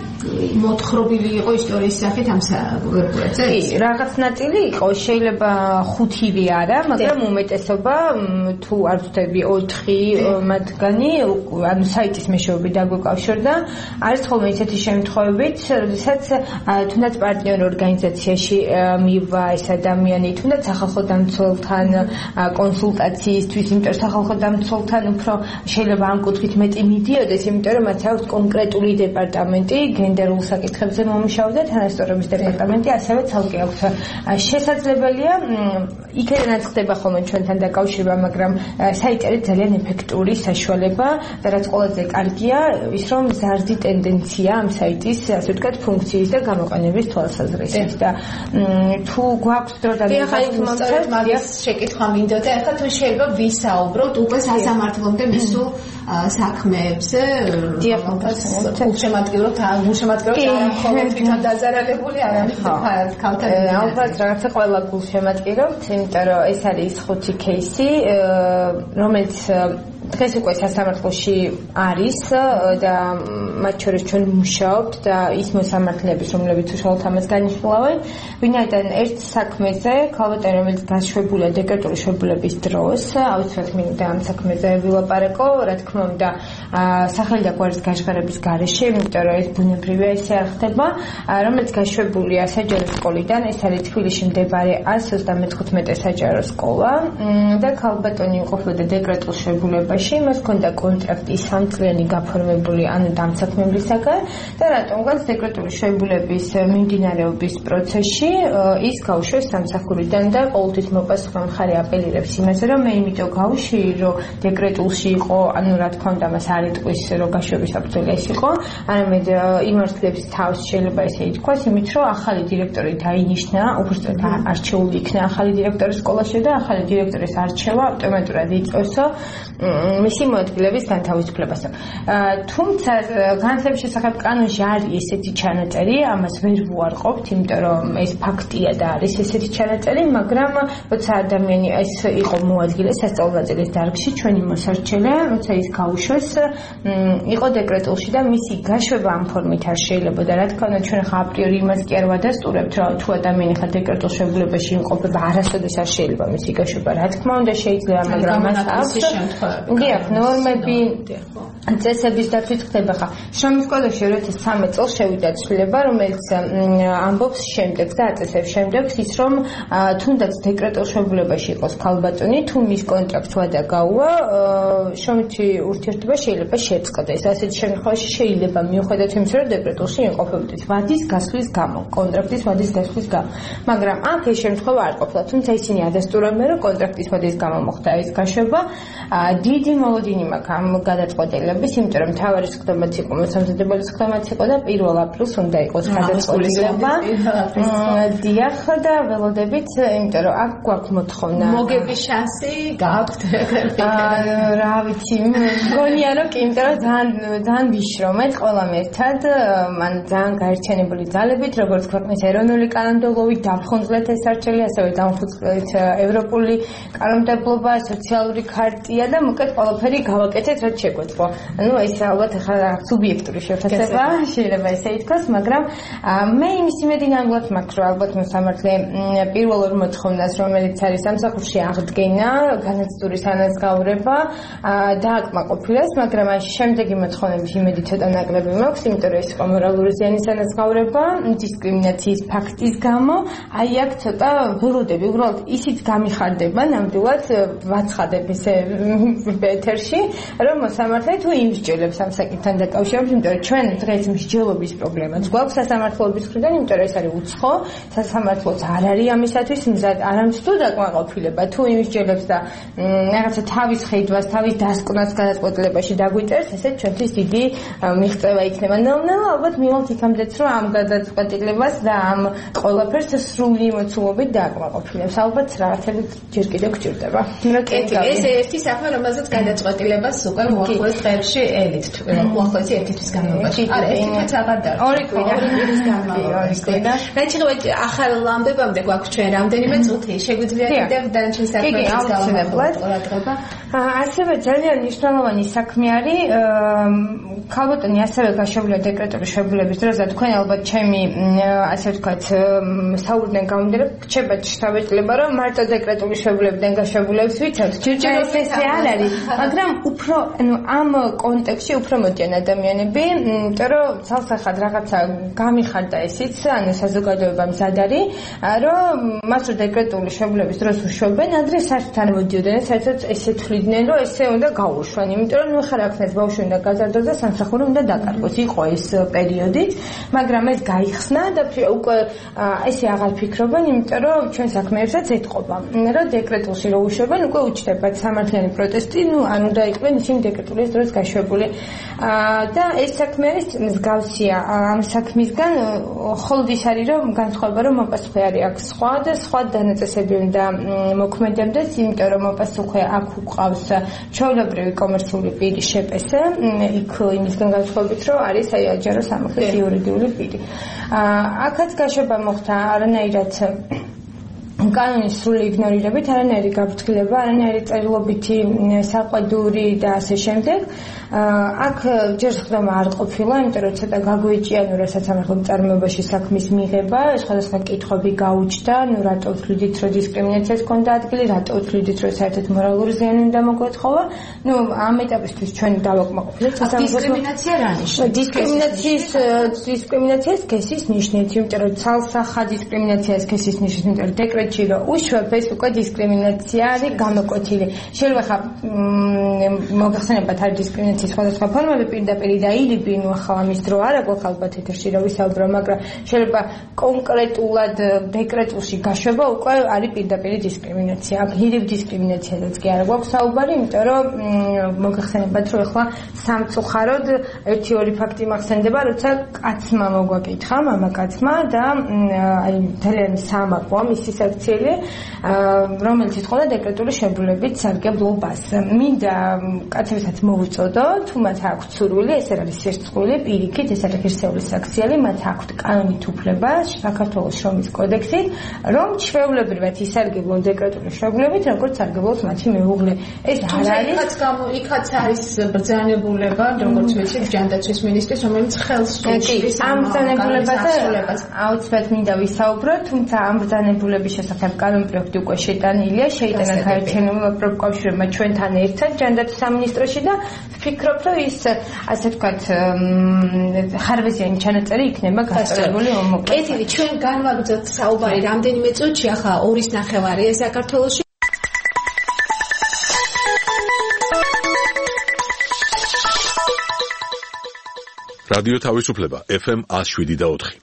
მოთხრობილი იყო ისტორიის სახით ამ საერთაშორისო. კი, რაღაც ნაწილი იყო, შეიძლება ხუთივე არა, მაგრამ უმეტესობა თუ არ ვთქვი ოთხი მათგანი, ანუ საიტის მეშვეობით დაგვეკავშირდა. არის ხოლმე ისეთი შემთხვევებით, როდესაც თუნდაც პარტნიორ ორგანიზაციაში მივა ეს ადამიანი, თუნდაც სახალხო დამცველთან კონსულტაციისთვის, იმიტომ რომ სახალხო დამცველთან უფრო შეიძლება ამ კუთხით მეტი მიდიოდეს, იმიტომ რომ მათ აქვს კონკრეტული დეპარტამენტი, გენდერულ საკითხებზე მომუშავდა, თანასწორობის დეპარტამენტი, ასევე ცალკე აქვს. შესაძლებელია იქედანაც ხდება ხოლმე ჩვენთან დაკავშირება, მაგრამ საიტი არის ძალიან ეფექტური საშუალება და რაც ყველაზე კარგია, ის რომ ზარდი ტენდენცია ამ საიტის, ასე ვთქვათ, ფუნქციის და გამოყენების თვალსაზრისით და თუ გვაქვს დრო და მოწევთ მაგას შეკითხვა მინდოდა, ახლა თუ შეიძლება ვისაუბროთ უკვე სასამართლომდე მისულ საქმეებზე, გულშემატკივრობთ, გულშემატკივრობთ არა მხოლოდ თვითონ დაზარალებული, არამედ ქალთან. ალბათ რაღაცა ყველა გულშემატკივრობთ, იმიტომ რომ ეს არის ხუთი кейსი, რომელიც დღეს უკვე სასამართლოში არის და მათ შორის ჩვენ მუშაობთ და ის მოსამართლეების, რომლებიც უშუალოდ ამას განიხილავენ, ვინაიდან ერთ საქმეზე, ქალბატონი, რომელიც გაშვებულია დეკრეტული შვებულების დროს, აუცილებლად მინდა ამ საქმეზე ვილაპარაკო, რა თქმა უნდა, სახელი და გვარის გაჟღერების გარეშე, იმიტომ რომ ეს ბუნებრივია, ესე არ ხდება, რომელიც გაშვებულია საჯარო სკოლიდან, ეს არის თბილისში მდებარე ას ოცდამეთხუთმეტე საჯარო სკოლა და ქალბატონი იმყოფებოდა დეკრეტულ შვებულებაში, მას ჰქონდა კონტრაქტი სამწლიანი გაფორმებული, ანუ დამსაქმებლისაგან და რატომღაც დეკრეტული შვებულების მიმდინარეობის პროცესში ის გაუშვეს სამსახურიდან და ყოველთვის მოპასუხე მხარე აპელირებს იმაზე, რომ მე იმიტომ გავუშვი, რომ დეკრეტულში იყო, ანუ რა თქმა უნდა მას არ იტყვის, რომ გაშვების საფუძველი ეს იყო, არამედ იმართლებს თავს შეიძლება ესე ითქვას, იმით რომ ახალი დირექტორი დაინიშნა, უბრალოდ არჩეული იქნა ახალი დირექტორი სკოლაში და ახალი დირექტორის არჩევა ავტომატურად იწევსო მისი მოადგილების განთავისუფლებას. თუმცა განათლების შესახებ კანონში არის ესეთი ჩანაწერი, ამას ვერ ვუარყოფთ, იმიტომ რომ ეს ფაქტია და არის ესეთი ჩანაწერი, მაგრამ როცა ადამიანი ეს იყო მოადგილე სასწავლო ნაწილის დარგში, ჩვენი მოსარჩელე, როცა ის გაუშვეს, იყო დეკრეტულში და მისი გაშვება ამ ფორმით არ შეიძლებოდა. რა თქმა უნდა, ჩვენ ხა აპრიორი იმას კი არ ვადასტურებთ, რომ თუ ადამიანი ხა დეკრეტულ შეგულებაში იმყოფება, არასოდეს არ შეიძლება მისი გაშვება. რა თქმა უნდა, შეიძლება, მაგრამ მას აქვს დიახ, ნორმები, წესების დაცვით ხდება ხა. შრომის კოდექსში ორი ათას ცხრამეტ წელს შევიდა ცვლილება, რომელიც ამბობს შემდეგს და აწესებს შემდეგს ის, რომ თუნდაც დეკრეტულ შეგულებაში იყოს ქალბატონი, თუ მის კონტრაქტს ვადა გაუვა, შრომითი ურთიერთობა შეიძლება შეწყდეს. ასეთ შემთხვევაში შეიძლება მიუხედავად იმისა, რომ დეკრეტულში იმყოფებოდეს ვადის გასვლის გამო, კონტრაქტის ვადის გასვლის გამო. მაგრამ აქ ეს შემთხვევა არ ყოფილა, თუმცა ისინი ადასტურებენ, რომ კონტრაქტის ვადის გამო მოხდა ეს გაშვება. დიდი მოლოდინი მაქვს ამ გადაწყვეტილების, იმიტომ რომ მთავარი სხდომაც იყო, მოსამზადებელი სხდომაც იყო და პირველ აპრილს უნდა იყოს გადაწყვეტილება. დიახ და ველოდებით, იმიტომ რომ აქ გვაქვს მოთხოვნა. მოგების შანსი გააქვთ? რა ვიცი, მგონია რომ კი, იმიტომ რომ ძალიან ძალიან ვიშრომეთ ყველამ ერთად, მან ძალიან გაერთიანებული ძალებით, როგორც ქვეყნის ეროვნული კანონმდებლობით დავხუნძლეთ ეს არჩევანი, ასევე დავხუნძლეთ ევროპული კანონმდებლობა, სოციალური ქარტია და მოკლედ ყველაფერი გავაკეთეთ, რაც შეგვეძლო. ანუ ეს ალბათ ახლა სუბიექტური შეფასება, შეიძლება ესე ითქვას, მაგრამ მე იმის იმედი ნამდვილად მაქვს, რომ ალბათ მოსამართლე პირველ ორ მოთხოვნას, რომელიც არის სამსახურში აღდგენა, განათლების ანაზღაურება, დააკმაყოფილეს, მაგრამ ამ შემდეგი მოთხოვნების იმედი ცოტა ნაკლები მაქვს, იმიტომ რომ ეს იყო მორალური ზიანის ანაზღაურება, დისკრიმინაციის ფაქტის გამო, აი აქ ცოტა ველოდები, უბრალოდ ისიც გამიხარდება, ნამდვილად ვაცხადებ ესე ეთერში, რომ მოსამართლე თუ იმსჯელებს ამ საკითხთან დაკავშირებით, იმიტომ რომ ჩვენ დღეს მსჯელობის პრობლემაც გვაქვს სასამართლოების მხრიდან, იმიტომ რომ ეს არის უცხო, სასამართლოც არ არის ამისათვის მზად, არამც თუ დაკმაყოფილება, თუ იმსჯელებს და რაღაცა თავის ხედვას, თავის დასკვნას გადაწყვეტილებაში დაგვიწერს, ესე ჩვენთვის დიდი მიღწევა იქნება. ნელ-ნელა ალბათ მივალთ იქამდეც, რომ ამ გადაწყვეტილებას და ამ ყველაფერს სრული მოცულობით დააკმაყოფილებს. ალბათ რაღაცები ჯერ კიდევ გჭირდება. ეს ერთი საქმე, რომელზეც გადაწყვეტილებას უკვე უახლოეს დღეებში ელით, უახლოეს ერთი თვის განმავლობაში. არა, ერთი თვით აღარ დარჩა. ორი თვის განმავლობაში. რა შეიძლება ახალ ამბებამდე გვაქვს ჩვენ რამდენიმე წუთი, შეგვიძლია კიდევ დანარჩენ საქმეებს გავაკეთოთ. ასევე ძალიან მნიშვნელოვანი საქმე არის ქალბატონი ასევე გაშვებულია დეკრეტული შეგულების დროს და თქვენ ალბათ ჩემი ასე ვთქვათ საუბრიდან გამომდინარე რჩება შთაბეჭდილება რომ მარტო დეკრეტული შეგულებიდან გაშვებულებს ვიცავთ ჯერჯერობით ესე არ არის მაგრამ უფრო ანუ ამ კონტექსტში უფრო მოდიან ადამიანები იმიტომ რომ ცალსახად რაღაცა გამიხარდა ესიც ანუ საზოგადოება მზად არის რომ მას რო დეკრეტული შეგულების დროს უშვებენ ადრე საერთოდ არ მოდიოდნენ საერთოდ ესე თვლიდნენ რომ ესე უნდა გაუშვან იმიტომ რომ ნუ ხარ ახსნეს ბავშვი უნდა გაზარდოს და სამსახური უნდა დაკარგოს იყო ეს პერიოდით მაგრამ ეს გაიხსნა და უკვე ესე აღარ ფიქრობენ იმიტომ რომ ჩვენ საქმეებსაც ეთყობა რომ დეკრეტულში რო უშვებენ უკვე უჩნდებათ სამართლიანი პროტესტი ნუ არ უნდა იყვნენ ისინი დეკრეტულის დროს გაშვებული და ეს საქმე არის მსგავსია ამ საქმისგან მხოლოდ ის არის რომ განსხვავება რომ მოპასუხე არის აქ სხვა და სხვა დანაწესები უნდა მოქმედებდეს იმიტომ რომ მოპასუხე აქ უყავს ჩვეულებრივი კომერციული პირი შეპესე იქ იმისგან განსხვავებით რომ არის აი აჯარო სამართლის იურიდიული პირი აქაც გაშვება მოხდა არანაირად კანონის სრული იგნორირებით, არანაირი გაფრთხილება, არანაირი წერილობითი საყვედური და ასე შემდეგ. აქ ჯერ ხდომა არ ყოფილა, იმიტომ რომ ცოტა გაგვეჭია, ნუ რასაც სამართლობრივ წარმოებაში საქმის მიღება, სხვადასხვა კითხვები გაუჩნდა, ნუ რატო ვთვლიდით, რომ დისკრიმინაციას ჰქონდა ადგილი, რატო ვთვლიდით, რომ საერთოდ მორალური ზიანი უნდა მოგვეთხოვა. ნუ ამ ეტაპისთვის ჩვენ დავაკმაყოფილეთ დისკრიმინაცია რა ნიშნავს? დისკრიმინაციის დისკრიმინაციას კესის ნიშნით, იმიტომ რომ ცალსახად დისკრიმინაციას კესის ნიშნით, იმიტომ რომ დეკრეტში რომ უშვებ ეს უკვე დისკრიმინაცია არის გამოკვეთილი. შეიძლება ხა მოგახსენებათ არის დისკრიმინაციის სხვადასხვა ფორმები პირდაპირ დაილიბი, ნუ ახლა ამის დრო არა გვაქვს ალბათ ეთერში რა ვისაუბრო, მაგრამ შეიძლება კონკრეტულად დეკრეტულში გაშვება უკვე არის პირდაპირ დისკრიმინაცია. აქ დისკრიმინაციაზეც კი არა გვაქვს საუბარი, იმიტომ რომ მოგახსენებათ რომ ახლა სამწუხაროდ ერთი ორი ფაქტი მახსენდება, როცა კაცმა მოგვაკითხა, მამაკაცმა და აი ძალიან სამაყვა მისი საქციელი, რომელიც ითხოვდა დეკრეტული შებრულებით სარგებლობას. მინდა კაცებსაც მოვუწოდო, თუ მათ აქვთ სურვილი, ეს არის სირცხული, პირიქით, ეს არის ღირსეული საქციელი, მათ აქვთ კანონით უფლება საქართველოს შრომის კოდექსით, რომ ჩვეულებრივად ისარგებლონ დეკრეტული შებრულებით, როგორც სარგებლობს მათი მეუღლე. ეს არ არის იქაც გამო იქაც არის ბრძანებულება, როგორც ვიცით, ჯანდაცვის მინისტრის, რომელიც ხელს უშლის ამ ბრძანებულებაზე აუცილებლად მინდა ვისაუბრო, თუმცა ამ ბრძანებულების შესახებ კანონპროექტი უკვე შეტანილია, შეიტანა გაერთიანებულმა პროფკავშირებმა ჩვენთან ერთად ჯანდაცვის სამინისტროში და ვფიქრობ, რომ ის ასე ვთქვათ ხარვეზიანი ჩანაწერი იქნება გასწორებული ომოკლედ. კეთილი, ჩვენ განვაგრძელთ საუბარი რამდენიმე წუთში, ახლა ორის ნახევარია საქართველოში. რადიო თავისუფლება ეფ ემ one oh seven point four.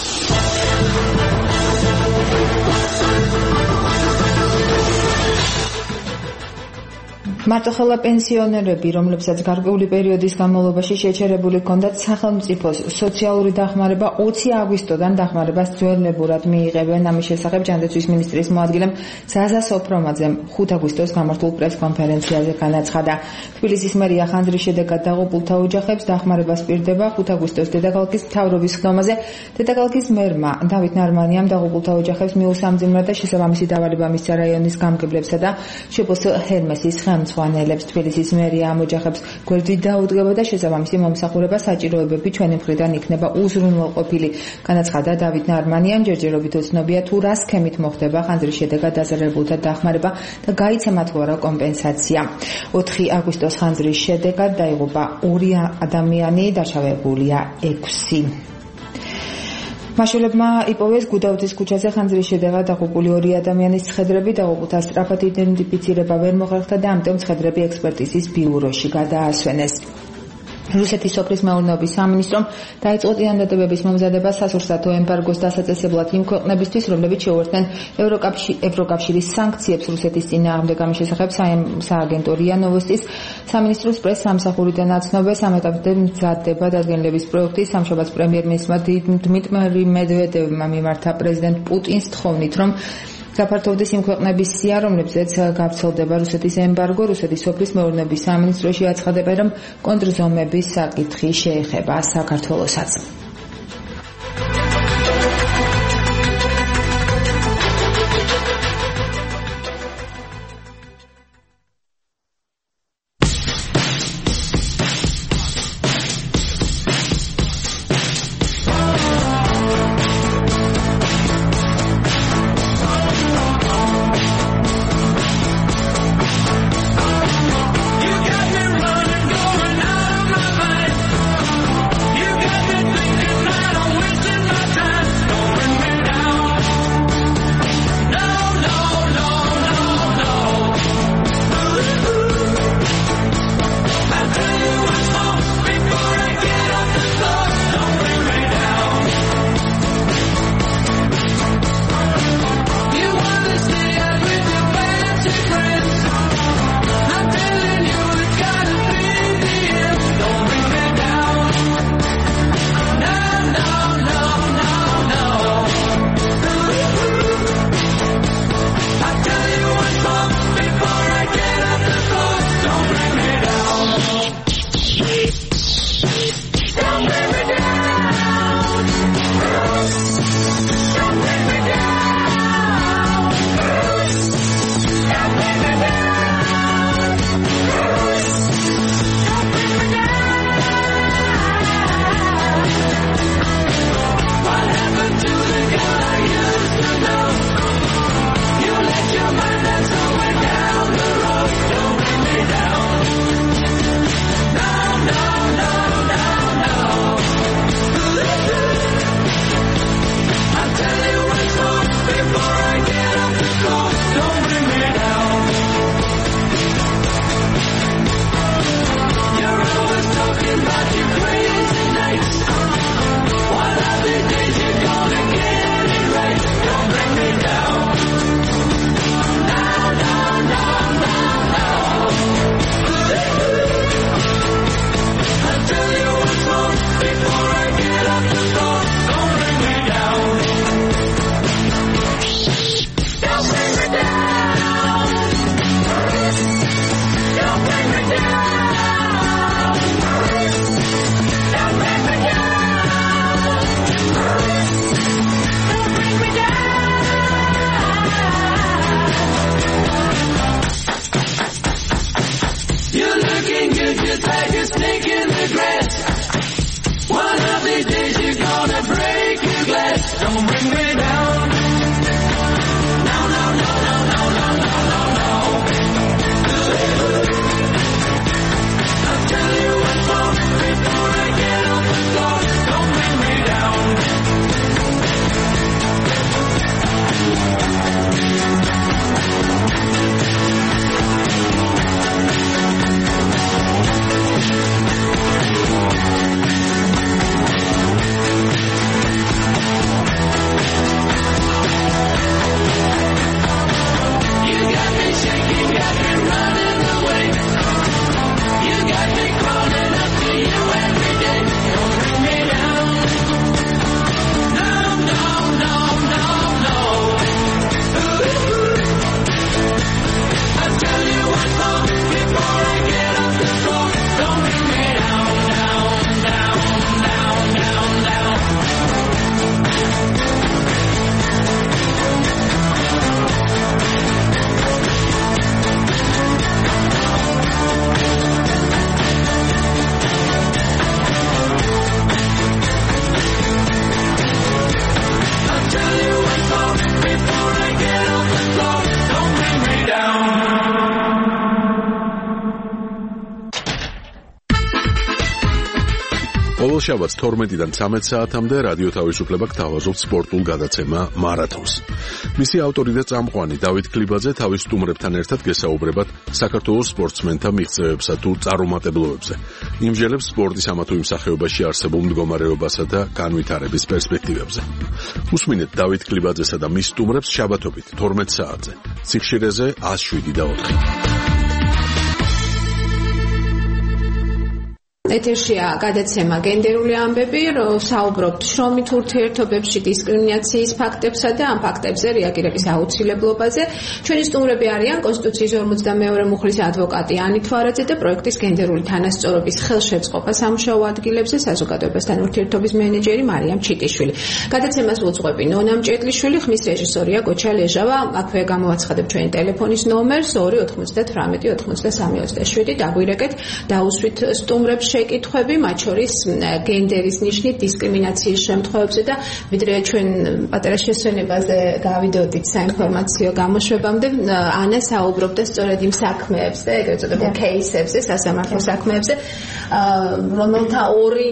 მარტოხელა პენსიონერები, რომლებსაც გარკვეული პერიოდის განმავლობაში შეჩერებული ჰქონდათ სახელმწიფოს სოციალური დახმარება ოცი აგვისტოდან დახმარებას ძველებურად მიიღებენ. ამის შესახებ ჯანდაცვის მინისტრის მოადგილემ ზაზა სოფრომაძემ ხუთ აგვისტოს გამართულ პრეს-კონფერენციაზე განაცხადა. თბილისის მერია ხანძრის შედეგად დაღუპულთა ოჯახებს დახმარება სპირდება. ხუთ აგვისტოს დედაქალაქის მთავრობის ხდომაზე დედაქალაქის მერმა დავით ნარმანიამ დაღუპულთა ოჯახებს მიუსამძიმრა და შესაბამისი დავალება მისცა რაიონის გამგებლებსა და შპს ჰერმესის ხელმძღვანელებს. თბილისის მერია ამ ოჯახებს გვერდით დაუდგება და შესაბამისი მომსახურება საჭიროებები ჩვენი მხრიდან იქნება უზრუნველყოფილი. განაცხადა დავით ნარმანიამ, ჯერჯერობით უცნობია თუ რა სქემით მოხდება ხანძრის შედეგად დაზარალებულთა დახმარება და გაიცემა თუ არა კომპენსაცია. ოთხი აგვისტოს ხანძრის შედეგად დაიღუპა ორი ადამიანი, დაშავებულია ექვსი. მაშულებმა იპოვეს გუდაუთის ქუჩაზე ხანძრის შედეგად დაღუპული ორი ადამიანის ცხედრები, დაღუპულთა სწრაფად იდენტიფიცირება ვერ მოხერხდა და ამიტომ ცხედრები ექსპერტიზის ბიუროში გადაასვენეს. რუსეთის სოფლის მეურნეობის სამინისტრომ დაიწყო წინადადებების მომზადება სასურსათო ემბარგოს დასაწესებლად იმ ქვეყნებისთვის, რომლებიც შეუერთდნენ ევროკავშირის სანქციებს რუსეთის წინააღმდეგ. ამის შესახებ სააგენტო რია ნოვოსტის სამინისტროს პრეს-სამსახურიდან აცნობეს, ამ ეტაპზე მზადდება დადგენილების პროექტი. სამშაბათს პრემიერ-მინისტრმა დმიტრი მედვედევმა მიმართა პრეზიდენტ პუტინს თხოვნით, რომ გაფართოვდეს იმ ქვეყნების სია, რომლებზეც გავრცელდება რუსეთის ემბარგო. რუსეთის სოფლის მეურნეობის სამინისტროში აცხადება, რომ კონტრზომების საკითხი შეეხება საქართველოსაც. You got me If you take a snake in the grass, one of these days you're gonna break your glass. Don't bring me down. No, no, no, no, no, no, no, no, no. I'll tell you one more before I get on the floor. Don't bring me down. You got me shaking, got me running away. You got me crawling up to you every day. Don't bring me down. No, no, no, no, no. I'll tell you one more before I get off the floor. Don't bring me down, down, down, down, down, down. I'll tell you one more before I get off the floor. Don't bring me down. ყოველ შაბათს თორმეტიდან ცამეტ საათამდე რადიო თავისუფლება გთავაზობთ სპორტულ გადაცემა მარათონს. მისი ავტორი და წამყვანი დავით კლიბაძე თავის სტუმრებთან ერთად გესაუბრებათ საქართველოს სპორტსმენთა მიღწევებსა თუ წარუმატებლობებზე. იმჟელებს სპორტის ამა თუ იმ სახეობაში არსებულ მდგომარეობასა და განვითარების პერსპექტივებზე. უსმინეთ დავით კლიბაძესა და მის სტუმრებს შაბათობით თორმეტ საათზე. სიხშირეზე ათს შვიდი და ოთხი. ეთერშია გადაცემა გენდერული ამბები, საუბრობთ შრომით ურთიერთობებში, დისკრიმინაციის ფაქტებსა და ამ ფაქტებზე რეაგირების აუცილებლობაზე. ჩვენი სტუმრები არიან კონსტიტუციის ორმოცდამეორე მუხლის ადვოკატი ანით ვარაძე და პროექტის გენდერული თანასწორობის ხელშეწყობა სამუშაო ადგილებზე საზოგადოებასთან ურთიერთობის მენეჯერი მარიამ ჩიტიშვილი. გადაცემას უძღვები ნონა მჭედლიშვილი, ხმის რეჟისორია გოჩა ლეჟავა. აქვე გამოვაცხადებ ჩვენი ტელეფონის ნომერს ორი ოთხმოცდათვრამეტი ოცდაოთხმოცდასამი ოცდაშვიდი. დაგვირეკეთ, დაუსვით სტუმრებს შეკითხვები, მათ შორის გენდერის ნიშნით დისკრიმინაციის შემთხვევებზე და ვიდრე ჩვენ პატარა შესვენებაზე გავიდოდით საინფორმაციო გამოშვებამდე, ანა საუბრობდა სწორედ იმ საქმეებზე, ეგრეთ წოდებულ кейსებზე, სასამართლო საქმეებზე, რომელთა ორი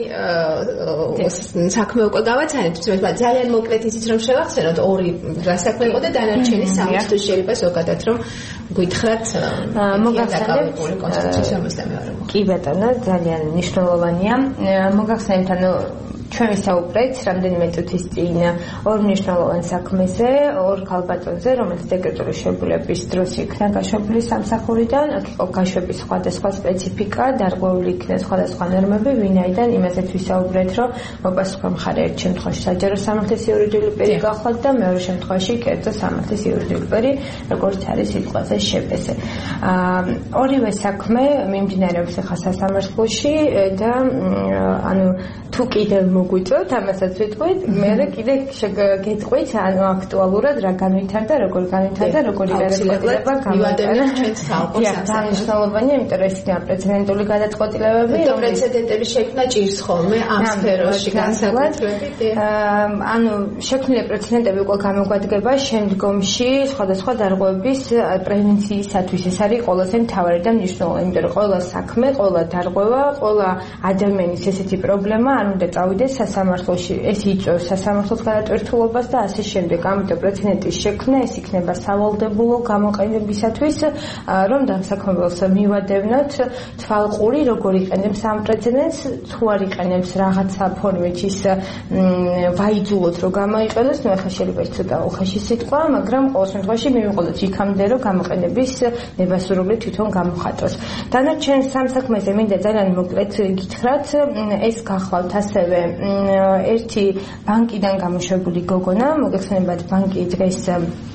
საქმე უკვე გავაცანეთ, თუმცა ძალიან მოკლედ ისიც რომ შევახსენოთ, ორი რა საქმე იყო და დანარჩენი სამი თვის შეიძლება ზოგადად რომ გითხრათ მოგახსენებთ კონსტიტუციის ორმოცდამეორე მუხლი. კი ბატონო, ძალიან მნიშვნელოვანია. მოგახსენებთ, ანუ ჩვენ ვისაუბრეთ რამდენიმე წუთის წინ ორ მნიშვნელოვან საქმეზე, ორ ქალბატონზე, რომელიც დეკრეტული შეებულების დროს იქნა გაშვებული სამსახურიდან. აქ იყო გაშვების სხვადასხვა სპეციფიკა, დარღვეული იქნა სხვადასხვა ნორმები, ვინაიდან იმაზეც ვისაუბრეთ, რომ მოპასუხე მხარე ერთ შემთხვევაში საჯარო სამართლის იურიდიული პირი გახლავთ და მეორე შემთხვევაში კერძო სამართლის იურიდიული პირი, როგორც არის სიტყვაზე შეპესე. ორივე საქმე მიმდინარეობს ახლა სასამართლოში და ანუ თუ კიდევ მოგვიწევთ, ამასაც ვიტყვით, მე კიდე გეტყვით, ანუ აქტუალურად რა განვითარდა, როგორ განვითარდა, როგორი გადაწყვეტილება გამოვიდა ჩვენ საუბრობთ. მნიშვნელოვანია, იმიტომ რომ ეს იქნება პრეცედენტული გადაწყვეტილებები, რომ პრეცედენტები შექმნა ჭირს ხოლმე ამ სფეროში განსაკუთრებით. ანუ შექმნილი პრეცედენტები უკვე გამოგვადგება შემდგომში სხვადასხვა დარღვევების პრევენციისათვის. ეს არის ყველაზე მთავარი და მნიშვნელოვანი, იმიტომ რომ ყველა საქმე, ყველა დარღვევა, ყველა ადამიანის ესეთი პრობლემა არ უნდა წავიდეს სასამართლოში, ეს იწვევს სასამართლოს გადატვირთულობას და ასე შემდეგ. ამიტომ პრეცედენტის შექმნა ეს იქნება სავალდებულო გამოყენებისათვის, რომ დასაქმებელს მივადევნოთ თვალყური, როგორ იყენებს ამ პრეცედენტს, თუ არ იყენებს რაღაცა ფორმით ის ვაიძულოთ, რომ გამოიყენოს, ნუ ახლა შეიძლება ის ცოტა უხეში სიტყვა, მაგრამ ყოველ შემთხვევაში მივიყოლოთ იქამდე, რომ გამოყენების ნებასურული თვითონ გამოხატოს. დანარჩენ სამ საქმეზე მინდა ძალიან მოკლედ გითხრათ, ეს გახლავთ ასევე ერთი ბანკიდან გამოშვებული გოგონა, მოგეხსენებათ ბანკი დღეს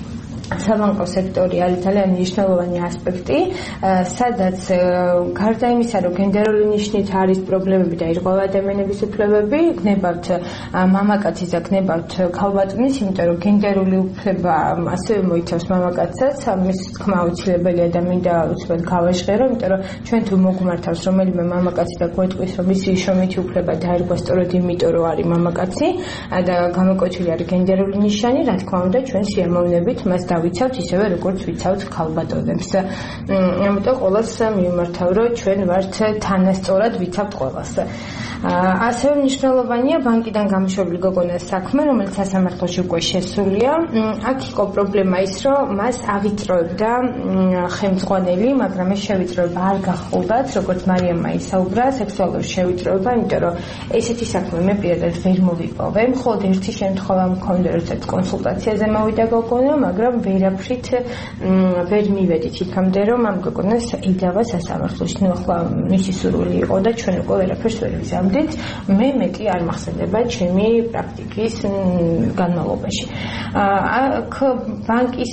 საბანკო სექტორი არის ძალიან მნიშვნელოვანი ასპექტი, სადაც გარდა იმისა, რომ გენდერული ნიშნით არის პრობლემები და ირღვევა ადამიანების უფლებები, გნებავთ მამაკაცის და გნებავთ ქალბატონის, იმიტომ რომ გენდერული უფლება ასევე მოიცავს მამაკაცსაც, ამის თქმა აუცილებელია და მინდა უცბად გავაჟღერო, იმიტომ რომ ჩვენ თუ მოგმართავს რომელიმე მამაკაცი და გვეტყვის, რომ მისი შრომითი უფლება დაერგვა სწორედ იმიტომ, რომ არის მამაკაცი და გამოკვეთილი არის გენდერული ნიშანი, რა თქმა უნდა, ჩვენ სიამოვნებით მას დავიცავთ ისევე როგორც ვიცავთ ქალბატონებს. ამიტომ ყოველს მიმართავ, რომ ჩვენ ვართ თანასწორად ვიცავთ ყოველს. ასევე მნიშვნელოვანია ბანკიდან გამოშვებული გოგონას საქმე, რომელიც სასამართლოში უკვე შესულია. აქ იყო პრობლემა ის, რომ მას ავიწროებდა ხელმძღვანელი, მაგრამ ეს შევიწროება არ გახულდათ, როგორც მარიამმა ისაუბრა, სექსუალური შევიწროება, იმიტომ რომ ესეთი საქმე მე პირადად ვერ მოვიპოვე. მხოლოდ ერთი შემთხვევა მქონდა, როდესაც კონსულტაციაზე მოვიდა გოგონა, მაგრამ ვერაფრით ვერ მივედით იქამდე, რომ ამ გოგონას ედავა სასამართლოში. ნუ ახლა მისი სურვილი იყო და ჩვენ უკვე ვერაფერს ვერ ვიზამთ. მე მეტი არ მახსენდება ჩემი პრაქტიკის განმავლობაში. აქ ბანკის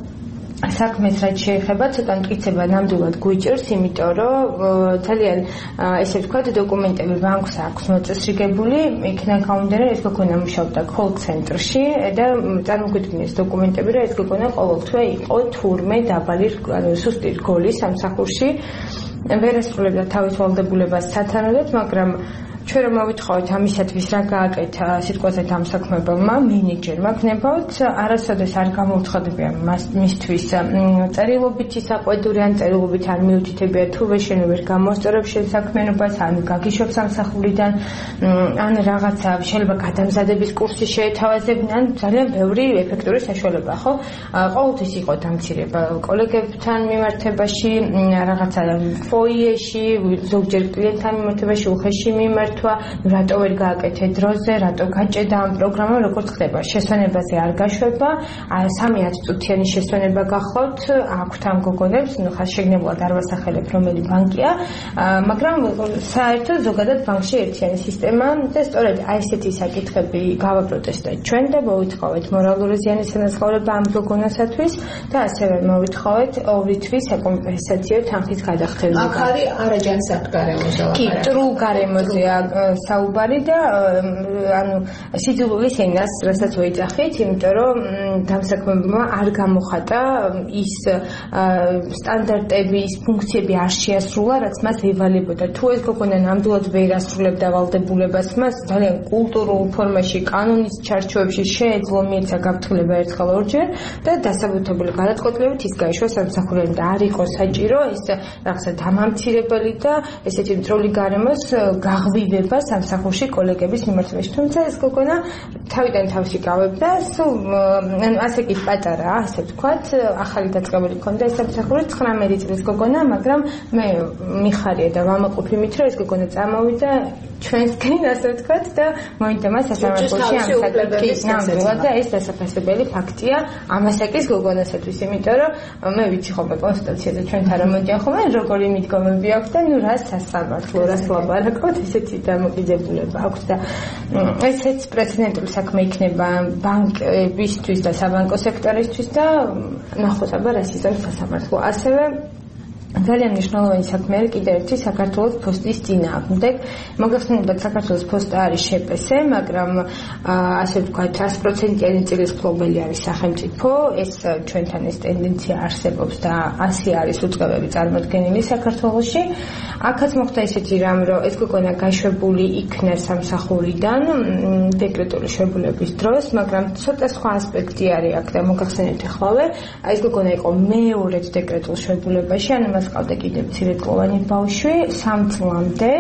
საქმეს რაც შეეხება, ცოტა მტკიცება ნამდვილად გვიჭირს, იმიტომ რომ ძალიან ესე ვთქვათ, დოკუმენტები ბანკს აქვს მოწესრიგებული, იქიდან გამომდინარე, ეს გოგონა მუშაობდა კოლ-ცენტრში და წარმოგვიდგინეს დოკუმენტები, რომ ეს გოგონა ყოველთვე იყო თურმე დაბალი, სუსტი რგოლის სამსახურში, ვერ ესრულებდა თავის ვალდებულებას სათანადოდ, მაგრამ ჩვენ რომ მოვითხოვეთ ამისათვის რა გააკეთა სიტყვაზე დამსაქმებელმა მენეჯერმა გნებავთ არასოდეს არ გამოუცხადებია მისთვის წერილობითი საყვედური ან წერილობით არ მიუთითებია თუ შენ ვერ გამოსწორებ შენ საქმიანობას ან გაგიშვებს სამსახურიდან ან რაღაცა შეიძლება გადამზადების კურსი შეეთავაზებინ ან ძალიან ბევრი ეფექტური საშუალება ხო ყოველთვის იყო დამცირება კოლეგებთან მიმართებაში რაღაცა ფოიეში ზოგჯერ კლიენტთან მიმართებაში უხეში მიმართ რატო ვერ გააკეთე დროზე, რატო გაჭედა ამ პროგრამა, როგორც ხდება. შესვენებაზე არ გაშვება, სამი ათწუთიანი შესვენება გახლავთ, აქვთ ამ გოგონებს, ნუ ხა შეგნებულად არ ვასახელებ, რომელი ბანკია, მაგრამ საერთოდ ზოგადად ბანკში ერთიანი სისტემა და სწორედ აი ესეთი საკითხები გავაპროტესტეთ ჩვენ და მოვითხოვეთ მორალური ზიანის განსხვავება ამ გოგონასათვის და ასევე მოვითხოვეთ ორი თვის საკომპენსაციო თანხის გადახდენება. აქ არის არაჯანსაღ გარემოზე. კი, ტრუ გარემოზეა საუბარი და ანუ სიძულვილის ენას რასაც ვეძახით, იმიტომ რომ დამსაქმებელმა არ გამოხატა ის სტანდარტები, ის ფუნქციები არ შეასრულა, რაც მას ევალებოდა. თუ ეს გოგონა ნამდვილად ვერ ასრულებდა ვალდებულებას, მას ძალიან კულტურულ ფორმაში, კანონის ჩარჩოებში შეეძლო მიეცა გაფრთხილება ერთხელ ორჯერ და დასაბუთებული გადაწყვეტილებით ის გაიშვა სამსახურიდან და არ იყო საჭირო ეს რაღაცა დამამცირებელი და ესეთი მტრული გარემოს გაღვივება სამსახურში კოლეგების მიმართებაში. თუმცა ეს გოგონა თავიდან თავში გავებდა, სულ ანუ ასე კი პატარაა, ასე ვთქვათ, ახალი დაწყებული ქონდა ეს სამსახური ცხრამეტი წლის გოგონა, მაგრამ მე მიხარია და ვამაყობ იმით, რომ ეს გოგონა წამოვიდა ჩვენსკენ, ასე ვთქვათ და მოინდა მას სასამართლოში ამ საკითხის ნამდვილად და ეს დასაფასებელი ფაქტია ამასაკის გოგონასათვის, იმიტომ რომ მე ვიცი ხოლმე კონსტიტუციაზე ჩვენთან რომ მოდიან ხოლმე როგორი მიდგომები აქვს და ნუ რა სასამართლო, რას ლაპარაკობთ, ესეთი დამოკიდებულება აქვს და ესეც პრეცედენტული საქმე იქნება ბანკებისთვის და საბანკო სექტორისთვის და ნახოთ აბა რას იზამს სასამართლო. ასევე ძალიან მნიშვნელოვანი საქმე არის კიდევ ერთი საქართველოს ფოსტის წინააღმდეგ. მოგეხსენებათ, საქართველოს ფოსტა არის შეპესე, მაგრამ ასე ვთქვათ, sto პროცენტიანი წილის ფლობელი არის სახელმწიფო. ეს ჩვენთან ეს ტენდენცია არსებობს და ასი არის უწყებები წარმოდგენილი საქართველოში. აქაც მოხდა ისეთი რამ, რომ ეს გოგონა გაშვებული იქნა სამსახურიდან დეკრეტული შეებულების დროს, მაგრამ ცოტა სხვა ასპექტი არის აქ და მოგახსენებთ ახლა, ეს გოგონა იყო მეორედ დეკრეტულ შეებულებაში, ანუ მას ყავდა კიდევ მცირეწლოვანი ბავშვი, სამ წლამდე,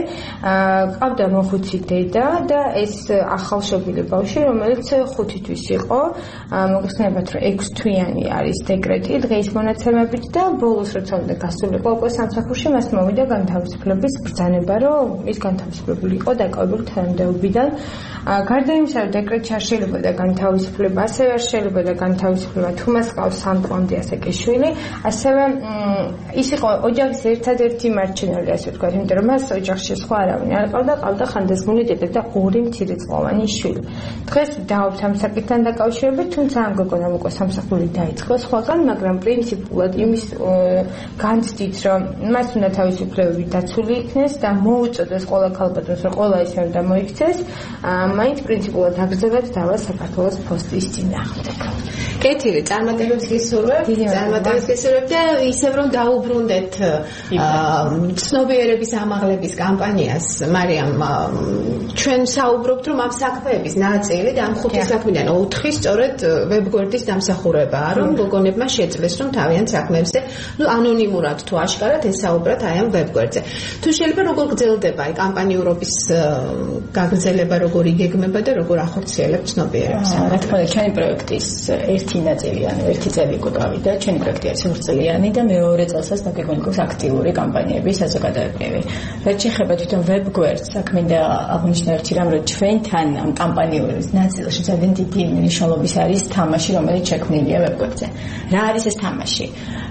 ყავდა მოხუცი დედა და ეს ახალშობილი ბავშვი, რომელიც ხუთი თვის იყო, მოგეხსენებათ, რომ ექვს თვიანი არის დეკრეტი დღის მონაცემებით და ბოლოს როცა უნდა გასულიყო უკვე სამსახურში, მას მოვიდა განთავისუფლების ბრძანება, რომ ის განთავისუფლებული იყო დაკავებული თანამდებობიდან. გარდა იმისა, რომ დეკრეტში არ შეიძლებოდა განთავისუფლება, ასევე არ შეიძლებოდა განთავისუფლება, თუ მას ყავს სამ წლამდე ასაკი შვილი, ასევე ის იყო ოჯახის ერთადერთი მარჩენელი, ასე ვთქვათ, იმიტომ რომ მას ოჯახში სხვა არავინ არ ყავდა, ყავდა ხანდაზმული დედა და ორი მცირეწლოვანი შვილი. დღეს დავობთ ამ საკითხთან დაკავშირებით, თუმცა ამ გოგონამ უკვე სამსახური დაიწყო სხვაგან, მაგრამ პრინციპულად იმის განცდით, რომ მას უნდა თავისი უფლებები დაცული იქნეს და მოუწოდეს ყველა ქალბატონს, რომ ყველა ისე უნდა მოიქცეს, მაინც პრინციპულად აგრძელებს დავა საქართველოს ფოსტის წინააღმდეგ. კეთილი, წარმატებებს გისურვებ, წარმატებებს გისურვებ და ისევ რომ დაუბრუნდეთ ცნობიერების ამაღლების კამპანიას, მარიამ, ჩვენ საუბრობთ, რომ ამ საქმეების ნაწილი და ამ ხუთი საქმიდან ოთხი სწორედ ვებგვერდის დამსახურებაა, რომ გოგონებმა შეძლეს, რომ თავიანთ საქმეებზე, ну, ანონიმურად თუ აშკარად ესაუბრათ აი ამ ვებგვერდზე. თუ შეიძლება როგორ გრძელდება აი კამპანიურობის გაგრძელება, როგორ იგეგმება და როგორ ახორციელებთ ცნობიერებს? რა თქმა უნდა, ჩვენი პროექტის ერთი ნაწილი, ანუ ერთი წელი გყავდა, ჩვენი პროექტი არის ორწლიანი და მეორე წელსაც დაგეგმავს აქტიური კამპანიები საზოგადოებრივი. რაც შეეხება თვითონ ვებგვერდს, აქ მინდა აღნიშნო ერთი რამ, რომ ჩვენთან ამ კამპანიურის ნაწილში ძალიან დიდი მნიშვნელობის არის თამაში, რომელიც შექმნილია ვებგვერდზე. რა არის ეს თამაში?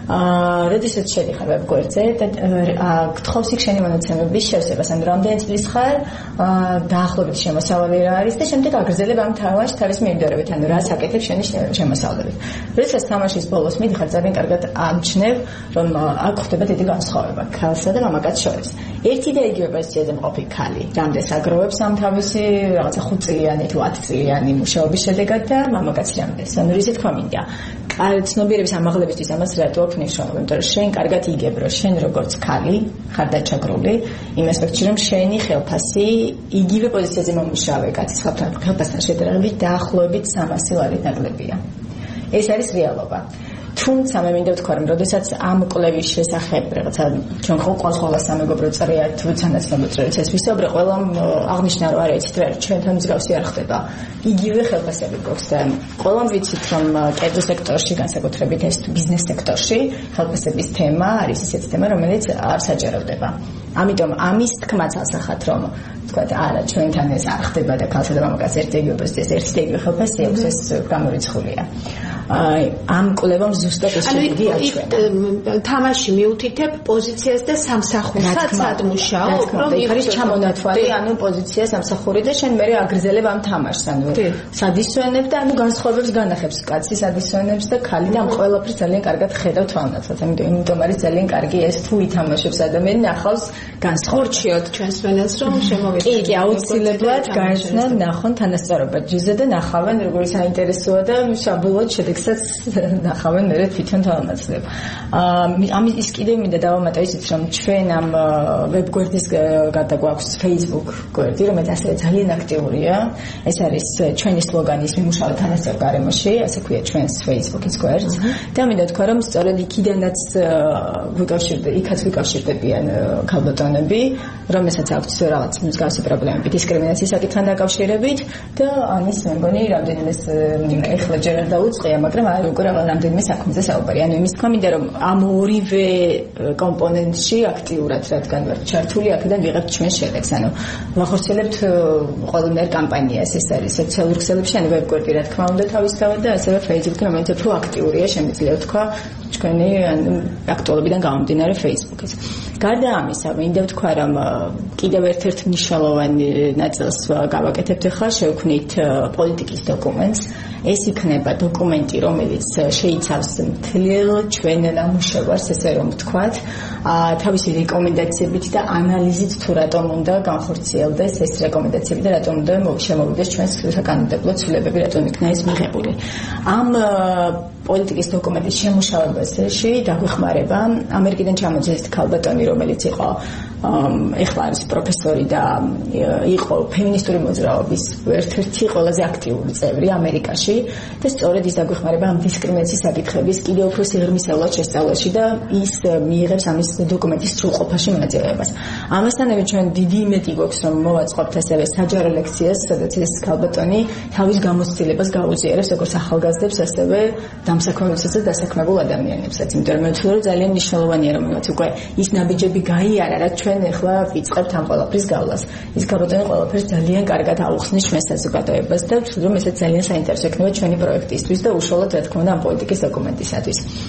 აა, როდესაც შედიხარ ვებგვერდზე და გთხოვს იქ შენი მონაცემების შევსებას, ანუ რამდენი წლის ხარ, დაახლოებით შემოსავალი რა არის და შემდეგ აგრძელებ ამ თამაშს თავის მიმდევრებით, ანუ რა საკეთებ შენი შემოსავლებით. როდესაც თამაშის ბოლოს მიდიხარ, ძალიან კარგად ამჩნევ, რომ აქ ხდება დიდი განსხვავება ქალსა და მამაკაც შორის. ერთი და იგივე პოზიციაზე მყოფი ქალი რამდენს აგროვებს ამ თავისი რაღაცა ხუთწლიანი თუ ათწლიანი მუშაობის შედეგად და მამაკაცი რამდენს. ანუ ისე თქვა მინდა. ცნობიერების ამაღლებისთვის ამას რატო აქვს მნიშვნელობა? იმიტომ რომ შენ კარგად იგებ, რომ შენ როგორც ქალი ხარ დაჩაგრული იმ ასპექტში, რომ შენი ხელფასი იგივე პოზიციაზე მომუშავე კაცის ხელფასთან შედარებით დაახლოებით სამასი ლარი ნაკლებია. ეს არის რეალობა. თუმცა მე მინდა ვთქვა, რომ როდესაც ამ კვლევის შესახებ რაღაცა ჩვენ ხო ყველა სამეგობრო წრეა თუ თანაცნობო წრეც ეს ვისაუბრე, ყველამ აღნიშნა რომ არა იცით რა, ჩვენთან მსგავსი არ ხდება. იგივე ხელფასები გვაქვს და ყველამ ვიცით, რომ კერძო სექტორში, განსაკუთრებით ეს ბიზნეს სექტორში, ხელფასების თემა არის ისეთი თემა, რომელიც არ საჯაროვდება. ამიტომ ამის თქმაც ასახათ, რომ ვთქვათ, არა, ჩვენთან ეს არ ხდება და ქალსა და მამაკაცს ერთი და იგივე პოზიციაზე ერთი და იგივე ხელფასი აქვს, ეს გამორიცხულია. აი, ამ კვლევამ ზუსტად ეს შედეგი აჩვენა. თამაში მიუთითებ პოზიციას და სამსახურსაც ადმუშაობ, რომ იქ არის ჩამონათვალი, ანუ პოზიცია სამსახური და შენ მერე აგრძელებ ამ თამაშს, ანუ სადისვენებ და ანუ განსხვავებებს განახებს კაცი სადისვენებს და ქალი და ამ ყველაფერს ძალიან კარგად ხედავ თვალნაცვლად. ამიტომ არის ძალიან კარგი ეს თუ ითამაშებს ადამიანი ნახავს განსხვავებად ჩვენს მენელს რომ შემოვიწყოთ. კი, აუცილებლად გაეცნონ, ნახონ თანასწორობა ჯუზე და ნახავენ როგორი საინტერესოა და საბოლოოდ შედეგსაც ნახავენ მე თვითონ თვალნაცვლებ. ამის ის კიდევ მინდა დავამატო ისიც რომ ჩვენ ამ ვებგვერდის გარდა გვაქვს Facebook გვერდი, რომელიც ასევე ძალიან აქტიურია. ეს არის ჩვენი სლოგანის მიმუშავე თანასწორ გარემოში, ასე ქვია ჩვენს Facebook-ის გვერდს. და მინდა თქვა რომ სწორედ იქიდანაც ვიკავშირდება, იქაც ვიკავშირდებიან ქალბატონები, რომელსაც აქვს რაღაც მსგავსი პრობლემები დისკრიმინაციის საკითხთან დაკავშირებით და ამის მე მგონი რამდენიმე ეხლა ჯერ არ დაუწყია, მაგრამ აი უკვე რამდენიმე საქმეზე საუბარი. ანუ იმის თქვა მინდა რომ ამ ორივე კომპონენტში აქტიურად რადგან ვარ ჩართული, აქედან ვიღებთ ჩვენ შედეგს. ანუ ვახორციელებთ ყველანაირ კამპანიას, ეს არის სოციალურ ქსელებში, ანუ ვებგვერდი რა თქმა უნდა თავისთავად და ასევე Facebook-ი, რომელიც უფრო აქტიურია, შემიძლია ვთქვა ჩვენი აქტუალობიდან გამომდინარე Facebook-ის. გარდა ამისა, მინდა ვთქვა რომ კიდევ ერთ-ერთ მნიშვნელოვანი ნაწილს გავაკეთებთ ახლა, შევქმნით პოლიტიკის დოკუმენტს. ეს იქნება დოკუმენტი, რომელიც შეიცავს მთელ ჩვენ ნამუშევარს, ესე რომ ვთქვათ, თავისი რეკომენდაციებით და ანალიზით თუ რატომ უნდა განხორციელდეს ეს რეკომენდაციები და რატომ უნდა შემოვიდეს ჩვენს საკანონმდებლო ცვლილებები, რატომ იქნა ეს მიღებული. ამ პოლიტიკის დოკუმენტის შემუშავებაში დაგვეხმარება ამერიკიდან ჩამოძეცით ქალბატონი, რომელიც იყო ეხლა არის პროფესორი და იყო ფემინისტური მოძრაობის ერთ-ერთი ყველაზე აქტიური წევრი ამერიკაში და სწორედ ის დაგვეხმარება ამ დისკრიმინაციის საკითხების კიდევ უფრო სიღრმისეულად შესწავლაში და ის მიიღებს ამის დოკუმენტის სრულყოფაში მონაწილეობას. ამასთანავე ჩვენ დიდი იმედი გვაქვს რომ მოვაწყობთ ასევე საჯარო ლექციას, სადაც ეს ქალბატონი თავის გამოცდილებას გაუზიარებს როგორც ახალგაზრდებს, ასევე დამსაქმებელსაც და დასაქმებულ ადამიანებსაც. იმიტომ რომ მე ვთვლი რომ ძალიან მნიშვნელოვანია რომელსაც უკვე ის ნაბიჯები გაიარა, რაც ჩვენ ახლა ვიწყებთ ამ ყველაფრის გავლას. ის ქალბატონი ყველაფერს ძალიან კარგად აუხსნის ჩვენს საზოგადოებას და ვთვლი რომ ესეც ძალიან საინტერესო იქნება ჩვენი პროექტისთვის და უშუალოდ რა თქმა უნდა ამ პოლიტიკის დოკუმენტისათვის.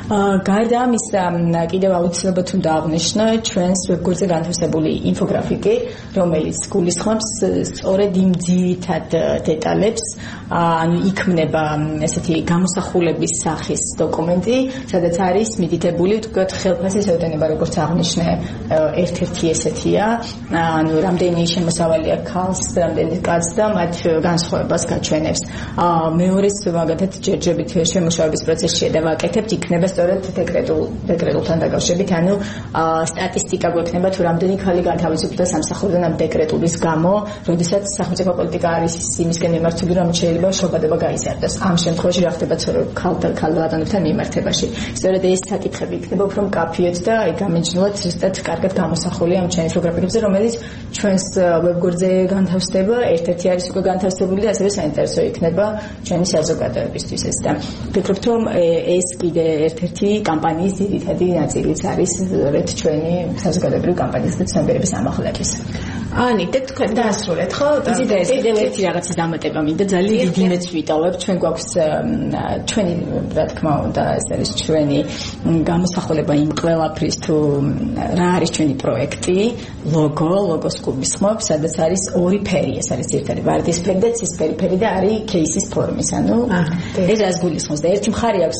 გარდა ამისა, კიდევ აუცილებლად უნდა აღნიშნო ჩვენს ვებგვერდზე განთავსებული ინფოგრაფიკი, რომელიც გულისხმობს სწორედ იმ ძირითად დეტალებს, ანუ იქმნება ესეთი გამოსახულების სახის დოკუმენტი, სადაც არის მითითებული ვთქვათ ხელფასის ოდენება, როგორც აღნიშნე, ერთ-ერთი ესეთია, ანუ რამდენი შემოსავალი აქვს ქალს, რამდენი კაცს და მათ განსხვავებას გაჩვენებს. მეორეს მაგათაც ჯერჯერობით შემუშავების პროცესში დავაკეთებთ, იქნება სწორედ დეკრეტულ დეკრეტულთან დაკავშირებით, ანუ სტატისტიკა გვექნება თუ რამდენი ქალი განთავისუფლდა სამსახურიდან ამ დეკრეტულის გამო, როდესაც სახელმწიფო პოლიტიკა არის იმისკენ მიმართული, რომ შეიძლება შობადება გაიზარდოს. ამ შემთხვევაში რა ხდება ქალთა ქალბატონებთან მიმართებაში. სწორედ ეს საკითხები იქნება უფრო მკაფიოდ და აი გამიჯნულად ზუსტად კარგად გამოსახული ამ ჩვენი ინფოგრაფიკებზე, რომელიც ჩვენს ვებგვერდზე განთავსდება, ერთ-ერთი არის უკვე განთავსებული და ასევე საინტერესო იქნება ჩვენი საზოგადოებისთვის ეს და ვფიქრობ, რომ ეს კიდე ერთ-ერთი კამპანიის ძირითადი ნაწილიც არის რეთ ჩვენი საზოგადოებრივი კამპანიის და ცნობიერების ამაღლების. Ani, და თქვენ დაასრულეთ, ხო? იზიდე ეს კიდევ ერთი რაღაცის დამატება მინდა, ძალიან დიდი იმედს ვიტოვებ, ჩვენ გვაქვს ჩვენი რა თქმა უნდა, ეს არის ჩვენი გამოსახულება იმ ყველაფრის თუ რა არის ჩვენი პროექტი, ლოგო, ლოგოს გულისხმობს, სადაც არის ორი ფერი, ეს არის ერთად ვარდისფერი და ცისფერი ფერი და არის кейსის ფორმის, ანუ ეს რას გულისხმობს და ერთი მხარე აქვს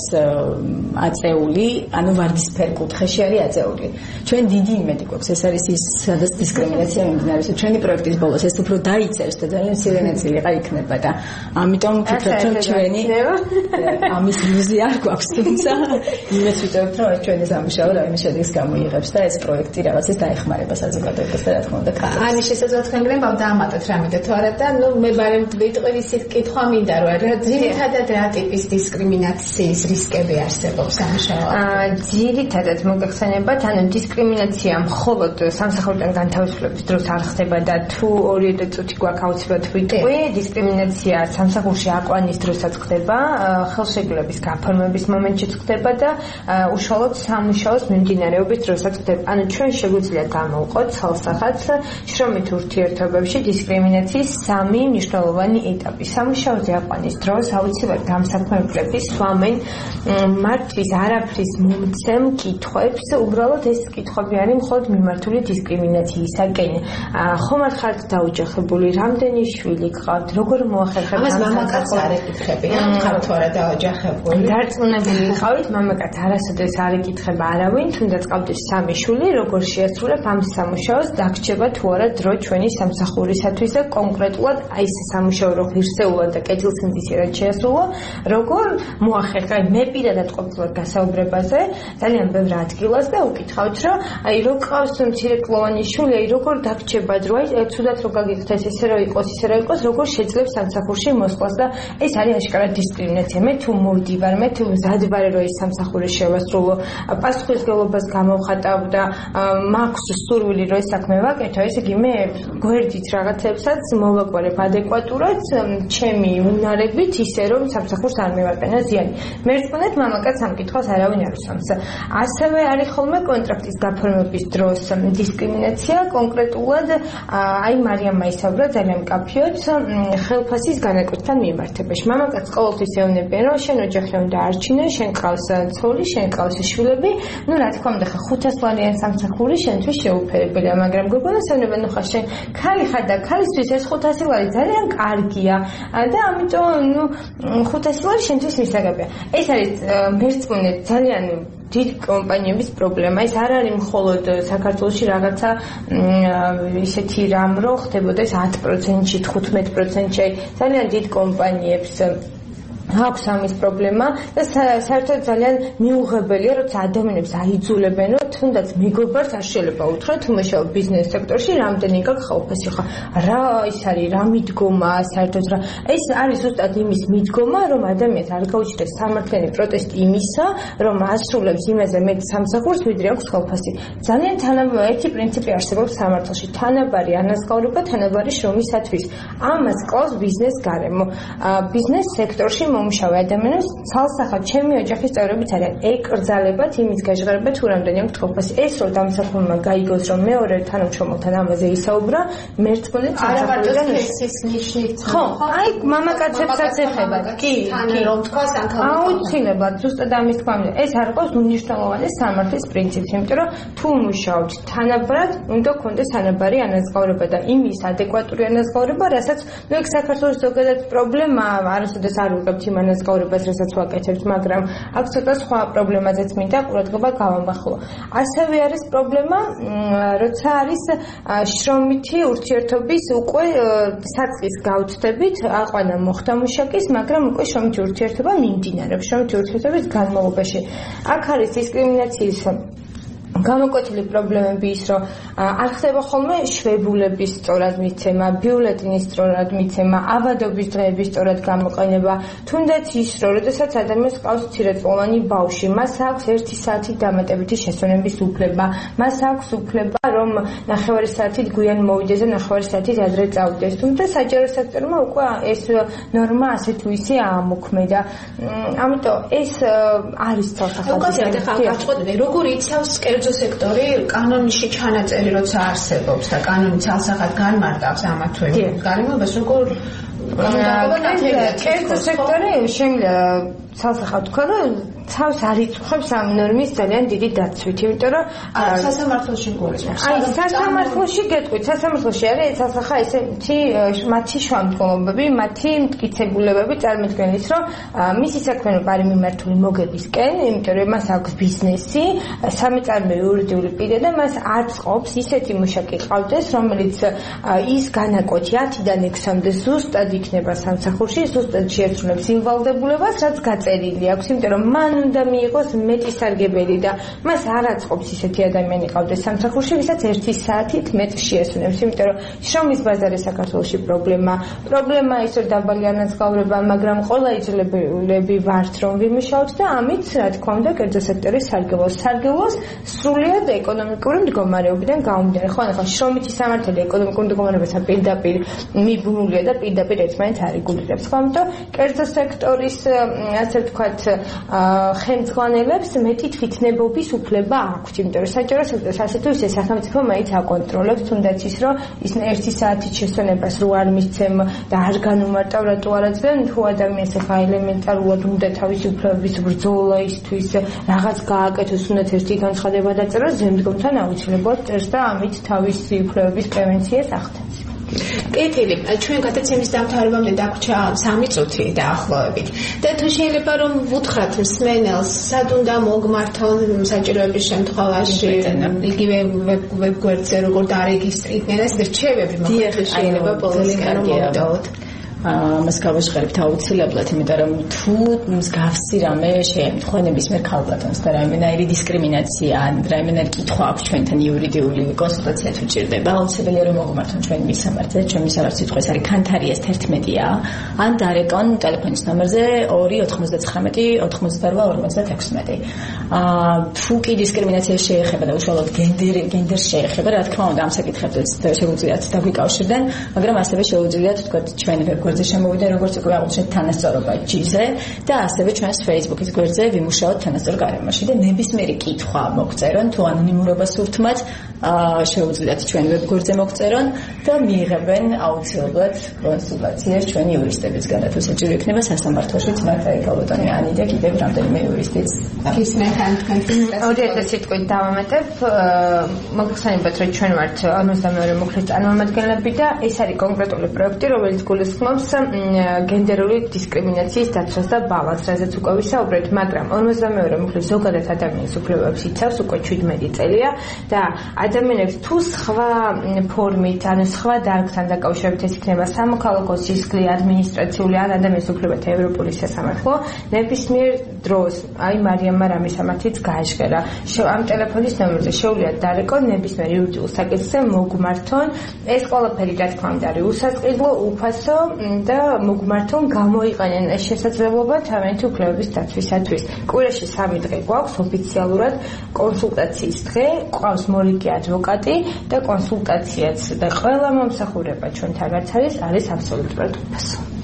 აწეული, ანუ ვარდისფერ კუთხეში არის აწეული. ჩვენ დიდი იმედი გვაქვს, ეს არის ის სადაც დისკრიმინაცია მიმდინარეობს. ჩვენი პროექტის ბოლოს ეს უფრო დაიწევს და ძალიან მცირე ნაწილიღა იქნება და ამიტომ ვფიქრობ, რომ ჩვენი ამის ილუზია არ გვაქვს, თუმცა იმას ვიტოვებთ, რომ ჩვენი სამუშაო რაიმე შედეგს გამოიღებს და ეს პროექტი რაღაცას დაეხმარება საზოგადოებას და რა თქმა უნდა ქალებს. Ani, შესაძლოა თქვენ გნებავ დაამატოთ რამე თუ არა და ნუ მე ბარემ ვიტყვი ისეთ კითხვა მინდა, რომ ძირითადად რა ტიპის დისკრიმინაციის რისკები არსებობს სამუშაოზე? აა ძირითადად მოგეხსენებათ, ანუ დისკრიმინაცია მხოლოდ სამსახურიდან განთავისუფლების დროს არ ხდება და თუ ორი წუთი გვაქვს აუცილებლად ვიტყვი, დისკრიმინაცია სამსახურში აყვანის დროსაც ხდება, ხელშეკრულების გაფორმების მომენტშიც ხდება და უშუალოდ სამუშაოს მიმდინარეობის დროსაც ხდება. ანუ ჩვენ შეგვიძლია გამოვყოთ ცალსახაც შრომით ურთიერთობებში დისკრიმინაციის სამი მნიშვნელოვანი ეტაპი. სამუშაოზე აყვანის დროს აუცილებლად გამსაქმებლები სვამენ მართვის არაფრის მომცემ კითხვებს, უბრალოდ ეს კითხვები არის მხოლოდ მიმართული დისკრიმინაციისაკენ. ხომ არ ხართ დაოჯახებული, რამდენი შვილი გყავთ, როგორ მოახერხებთ ამას მამაკაც არ ეკითხებიან, ხართ თუ არა დაოჯახებული? დარწმუნებული ვიყავით, მამაკაც არასოდეს არ ეკითხება არავინ, თუნდაც გყავდეთ სამი შვილი, როგორ შეასრულებ ამ სამუშაოს, დაგრჩება თუ არა დრო ჩვენი სამსახურისათვის და კონკრეტულად აი ეს სამუშაო რო ღირსეულად და კეთილსინდისიერად შეასრულო, როგორ მოახერხა მე პირადად ყოფილვარ გასაუბრებაზე, ძალიან ბევრ ადგილას და უკითხავთ, რომ აი რო გყავს მცირეკლოვანი შვილი, აი როგორ დაგრჩება დრო, აი თუდად რო გაგიხდეს ისე რომ იყოს, ისე რომ იყოს, როგორ შეძლებს სამსახურში მოსვლას და ეს არის აშკარად დისკრიმინაცია. მე თუ მოვდივარ, მე თუ მზად ვარ რომ ეს სამსახური შევასრულო, პასუხისმგებლობას გამოვხატავ და მაქვს სურვილი რომ ეს საქმე ვაკეთო, ესე იგი მე გვერდით რაღაცებსაც მოვაკვირებ ადეკვატურად, ჩემი უნარებით, ისე რომ სამსახურს არ მევარყენა ზიანი. მერწმუნეთ მამაკაც ამ კითხვას არავინ არ უსვამს. ასევე არის ხოლმე კონტრაქტის გაფორმების დროს დისკრიმინაცია, კონკრეტულად აი მარიამმა ისაუბრა ძალიან მკაფიოდ ხელფასის განაკვეთთან მიმართებაში. მამაკაც ყოველთვის ეუბნებიან, რომ შენ ოჯახი უნდა არჩინე, შენ ყავს ცოლი, შენ ყავს შვილები, ну რა თქმა უნდა ხა ხუთას ლარიან სამსახური შენთვის შეუფერებელია, მაგრამ გოგონასებრებენ, ну ხა შენ ქალი ხარ და ქალისთვის ეს ხუთასი ლარი ძალიან კარგია და ამიტომ ну ხუთასი ლარი შენთვის მისაღებია. ეს არის მერწმუნეთ ძალიან დიდ კომპანიების პრობლემა. ეს არ არის მხოლოდ საქართველოში რაღაცა ისეთი რამ რო ხდებოდეს ათი პროცენტში, თხუთმეტი პროცენტში, ძალიან დიდ კომპანიებს აქვს ამის პრობლემა და საერთოდ ძალიან მიუღებელია, როცა ადამიანებს აიძულებენ, რომ თუნდაც მეგობარს არ შეიძლება უთხრათ, თუ მუშაობ ბიზნეს სექტორში, რამდენი გაქვს ხალხი ხა. რა ის არის, რა მიდგომა, საერთოდ რა. ეს არის ზუსტად იმის მიდგომა, რომ ადამიანს არ გაუჩნდეს სამართლიანი პროტესტი იმისა, რომ ასრულებს იმაზე მეტ სამსახურს, ვიდრე აქვს ხალხი. ძალიან თანაბარი ერთი პრინციპი არსებობს სამართალში, თანაბარი ანაზღაურება თანაბარი შრომისათვის. ამას კლავს ბიზნეს გარემო. ბიზნეს სექტორში მომუშავე ადამიანებს ცალსახად ჩემი ოჯახის წევრებიც არიან ეკრძალებათ იმის გაჟღერება თუ რამდენი აქვს ყოფას ეს რომ დამსახურმა გაიგოს რომ მეორე თანამშრომელთან ამაზე ისაუბრა მერწმუნე სამსახურიდან ეს ნიშნით ხო აი მამაკაცებსაც ეხება კი კი რომ თქვას ან აუცილებლად ზუსტად ამის თქმა უნდა ეს არ ყავს უნიშნელოვანი სამართლის პრინციპს იმიტომ რომ თუ მუშაობთ თანაბრად უნდა გქონდეს თანაბარი ანაზღაურება და იმის ადეკვატური ანაზღაურება რასაც ნუ ეგ საქართველოს ზოგადად პრობლემაა არასოდეს არ ვიღებთ იმ ანაზღაურებას რასაც ვაკეთებთ მაგრამ აქ ცოტა სხვა პრობლემაზეც მინდა ყურადღება გავამახვილო ასევე არის პრობლემა როცა არის შრომითი ურთიერთობის უკვე საწყის გავწდებით აყვანა მოხდა მუშაკის მაგრამ უკვე შრომითი ურთიერთობა მიმდინარეობს შრომითი ურთიერთობის განმავლობაში აქ არის დისკრიმინაციის გამოკვეთილი პრობლემები ის რომ არ ხდება ხოლმე შვებულების სწორად მიცემა, ბიულეტინის სწორად მიცემა, ავადობის დღეების სწორად გამოყენება, თუნდაც ის რომ როდესაც ადამიანს ყავს მცირეწლოვანი ბავშვი, მას აქვს ერთი საათი დამატებითი შესვენების უფლება, მას აქვს უფლება რომ ნახევარი საათით გვიან მოვიდეს და ნახევარი საათით ადრე წავიდეს. თუმცა საჯარო სექტორმა უკვე ეს ნორმა ასე თუ ისე აამოქმედა. ამიტომ ეს არის ცალსახად. უკაცრავად ახლა გაწყობდი როგორ იცავს კერძო სექტორი კანონში ჩანაწერი როცა არსებობს და კანონი ცალსახად განმარტავს ამ თემებს. გარემოებას როგორ კერძო სექტორი შემიძლია ცალსახად თქვა რომ თავს არ იწუხებს ამ ნორმის ძალიან დიდი დაცვით, იმიტომ რომ სასამართლოში გულისხმობს. აი, სასამართლოში გეტყვით, სასამართლოში არის ცალსახა ესეთი მათი შუამდგომლობები, მათი მტკიცებულებები წარმოქმნის, რომ მისი საქმიანობა არის მიმართული მოგებისკენ, იმიტომ რომ მას აქვს ბიზნესი, სამეწარმეო იურიდიული პირი და მას არ წყობს ისეთი მუშაკი ყავდეს, რომელიც ის განაკვეთი ათიდან ექვსამდე ზუსტად იქნება სამსახურში, ზუსტად შეესრულებს იმ ვალდებულებას, რაც გაწერილი აქვს, იმიტომ რომ მან უნდა მიიღოს მეტი სარგებელი და მას არ აწყობს ისეთი ადამიანი ყავდეს სამსახურში, ვისაც ერთი საათით მეტ შეესუნებს, იმიტომ რომ შრომის ბაზარი საქართველოში პრობლემა. პრობლემაა ის, რომ დაბალი ანაზღაურება, მაგრამ ყველა იძლებულები ვართ, რომ ვიმუშაოთ და ამით, რა თქმა უნდა, კერძო სექტორის სარგებლოს, სარგებლოს სრულიად ეკონომიკური მდგომარეობიდან გამომდინარე. ხო, ახლა შრომითი სამართალი ეკონომიკურ მდგომარეობასთან პირდაპირ მიბმულია და პირდაპირ ერთმანეთს არეგულირებს. ხო, ამიტომ კერძო სექტორის, ასე ვთქვათ, ხელმძღვანელებს მეტი თვითნებობის უფლება აქვს, იმიტომ რომ საჯარო სექტორს ასე თუ ისე სახელმწიფო მაინც აკონტროლებს, თუნდაც ის რომ ის ერთი საათით შესვენებას რო არ მისცემ და არ განუმარტავ რატო არ აძლევენ, თუ ადამიანს ახლა ელემენტარულად უნდა თავისი უფლებების ბრძოლა ისთვის რაღაც გააკეთოს, უნდა ერთი განცხადება დაწეროს, ზემდგომთან აუცილებლად წერს და ამით თავისი უფლებების პრევენციას ახდენს. კეთილი, ჩვენ გადაცემის დამთავრებამდე დაგვრჩა სამი წუთი დაახლოებით. და თუ შეიძლება რომ ვუთხრათ მსმენელს, სად უნდა მოგმართონ საჭიროების შემთხვევაში, იგივე ვებგვერდზე როგორ დარეგისტრირდნენ, ეს რჩევები მოხდეს შეიძლება ბოლოსკენ მომდოთ. მას გავაჟღერებთ აუცილებლად, იმიტომ რომ თუ მსგავსი რამე შეემთხვა ნებისმიერ ქალბატონს და რაიმენაირი დისკრიმინაცია ან რაიმენაირი კითხვა აქვს ჩვენთან იურიდიული კონსულტაცია თუ ჭირდება, აუცილებელია რომ მოგმართონ ჩვენი მისამართზე, ჩვენი მისამართი სიტყვა არის ქანთარიას თერთმეტია, ან დარეკონ ტელეფონის ნომერზე ორი ოთხმოცდათხრამეტი ოთხმოცდაორვა ორმოცდათექვსმეტი. თუ კი დისკრიმინაცია შეეხება და უშუალოდ გენდერ გენდერს შეეხება, რა თქმა უნდა ამ საკითხებს შეუძლიათ დაგვიკავშირდნენ, მაგრამ ასევე შეუძლიათ თქვა ჩვენ გვერდზე შემოვიდა როგორც უკვე აღნიშნეთ თანასწორობა ჯიზე და ასევე ჩვენს Facebook-ის გვერდზე ვიმუშაოთ თანასწორ გარემოში და ნებისმიერი კითხვა მოგწერონ თუ ანონიმურობას სურთ მათ შეუძლიათ ჩვენ ვებგვერდზე მოგწერონ და მიიღებენ აუცილებლად კონსულტაციას ჩვენი იურისტებისგან და თუ საჭირო იქნება სასამართლოშიც მათ აი ქალბატონი ანი და კიდევ რამდენიმე იურისტიც ის მეთან თქვენ ორი ათას სიტყვით დავამატებ მოგხსენებათ რომ ჩვენ ვართ ორმოცდამეორე მუხლის წარმომადგენლები და ეს არის კონკრეტული პროექტი რომელიც გულისხმობს გენდერული დისკრიმინაციის დაცვას და ბალანს, რაზეც უკვე ვისაუბრეთ, მაგრამ ორმოცდამეორე მუხლი ზოგადად ადამიანის უფლებებს იცავს უკვე შვიდმეტი წელია და ადამიანებს თუ სხვა ფორმით, ანუ სხვა დარგთან დაკავშირებით ეს იქნება სამოქალაქო სისხლი, ადმინისტრაციული ან ადამიანის უფლებათა ევროპული სასამართლო, ნებისმიერ დროს, აი მარიამ მარამის სამართლიც გააჟღერა. ამ ტელეფონის ნომერზე შეუძლიათ დარეკონ ნებისმიერ იურიდიულ საკითხზე მოგმართონ. ეს ყველაფერი რა თქმა უნდა არის უსასყიდლო, უფასო და მოგმართონ გამოიყენენ ეს შესაძლებლობა თავიანთი უფლებების დაცვისათვის. კვირაში სამი დღე გვაქვს ოფიციალურად კონსულტაციის დღე, ყავს მორიგი ადვოკატი და კონსულტაციაც და ყველა მომსახურება ჩვენთან რაც არის არის აბსოლუტურად უფასო.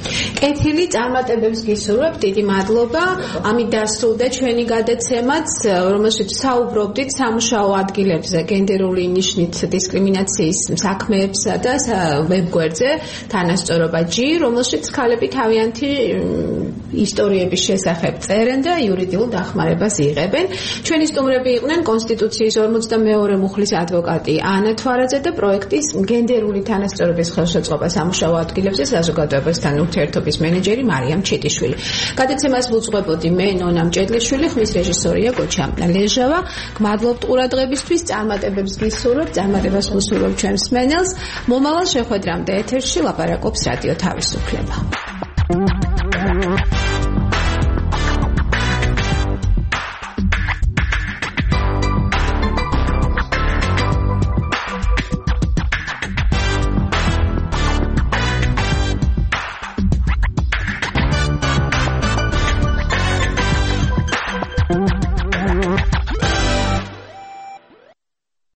კეთილი წარმატებებს გისურვებ, დიდი მადლობა. ამით დასრულდა ჩვენი გადაცემაც, რომელშიც საუბრობდით სამუშაო ადგილებზე გენდერული ნიშნით დისკრიმინაციის საქმეებსა და ვებგვერდზე თანასწორობა ჯი, რომელშიც ქალები თავიანთი ისტორიების შესახებ წერენ და იურიდიულ დახმარებას იღებენ. ჩვენი სტუმრები იყვნენ კონსტიტუციის ორმოცდამეორე მუხლის ადვოკატი ანა თვარაძე და პროექტის გენდერული თანასწორობის ხელშეწყობა სამუშაო ადგილებზე საზოგადოებასთან ურთიერთობის მენეჯერი მარიამ ჩიტიშვილი. გადაცემას ვუძღვებოდი მე ნონა მჭედლიშვილი, ხმის რეჟისორია გოჩა ლეჟავა. გმადლობთ ყურადღებისთვის, წარმატებებს გისურვებ, წარმატებას გისურვებ ჩვენს მსმენელს. მომავალ შეხვედრამდე ეთერში ლაპარაკობს რადიო თავისუფლება.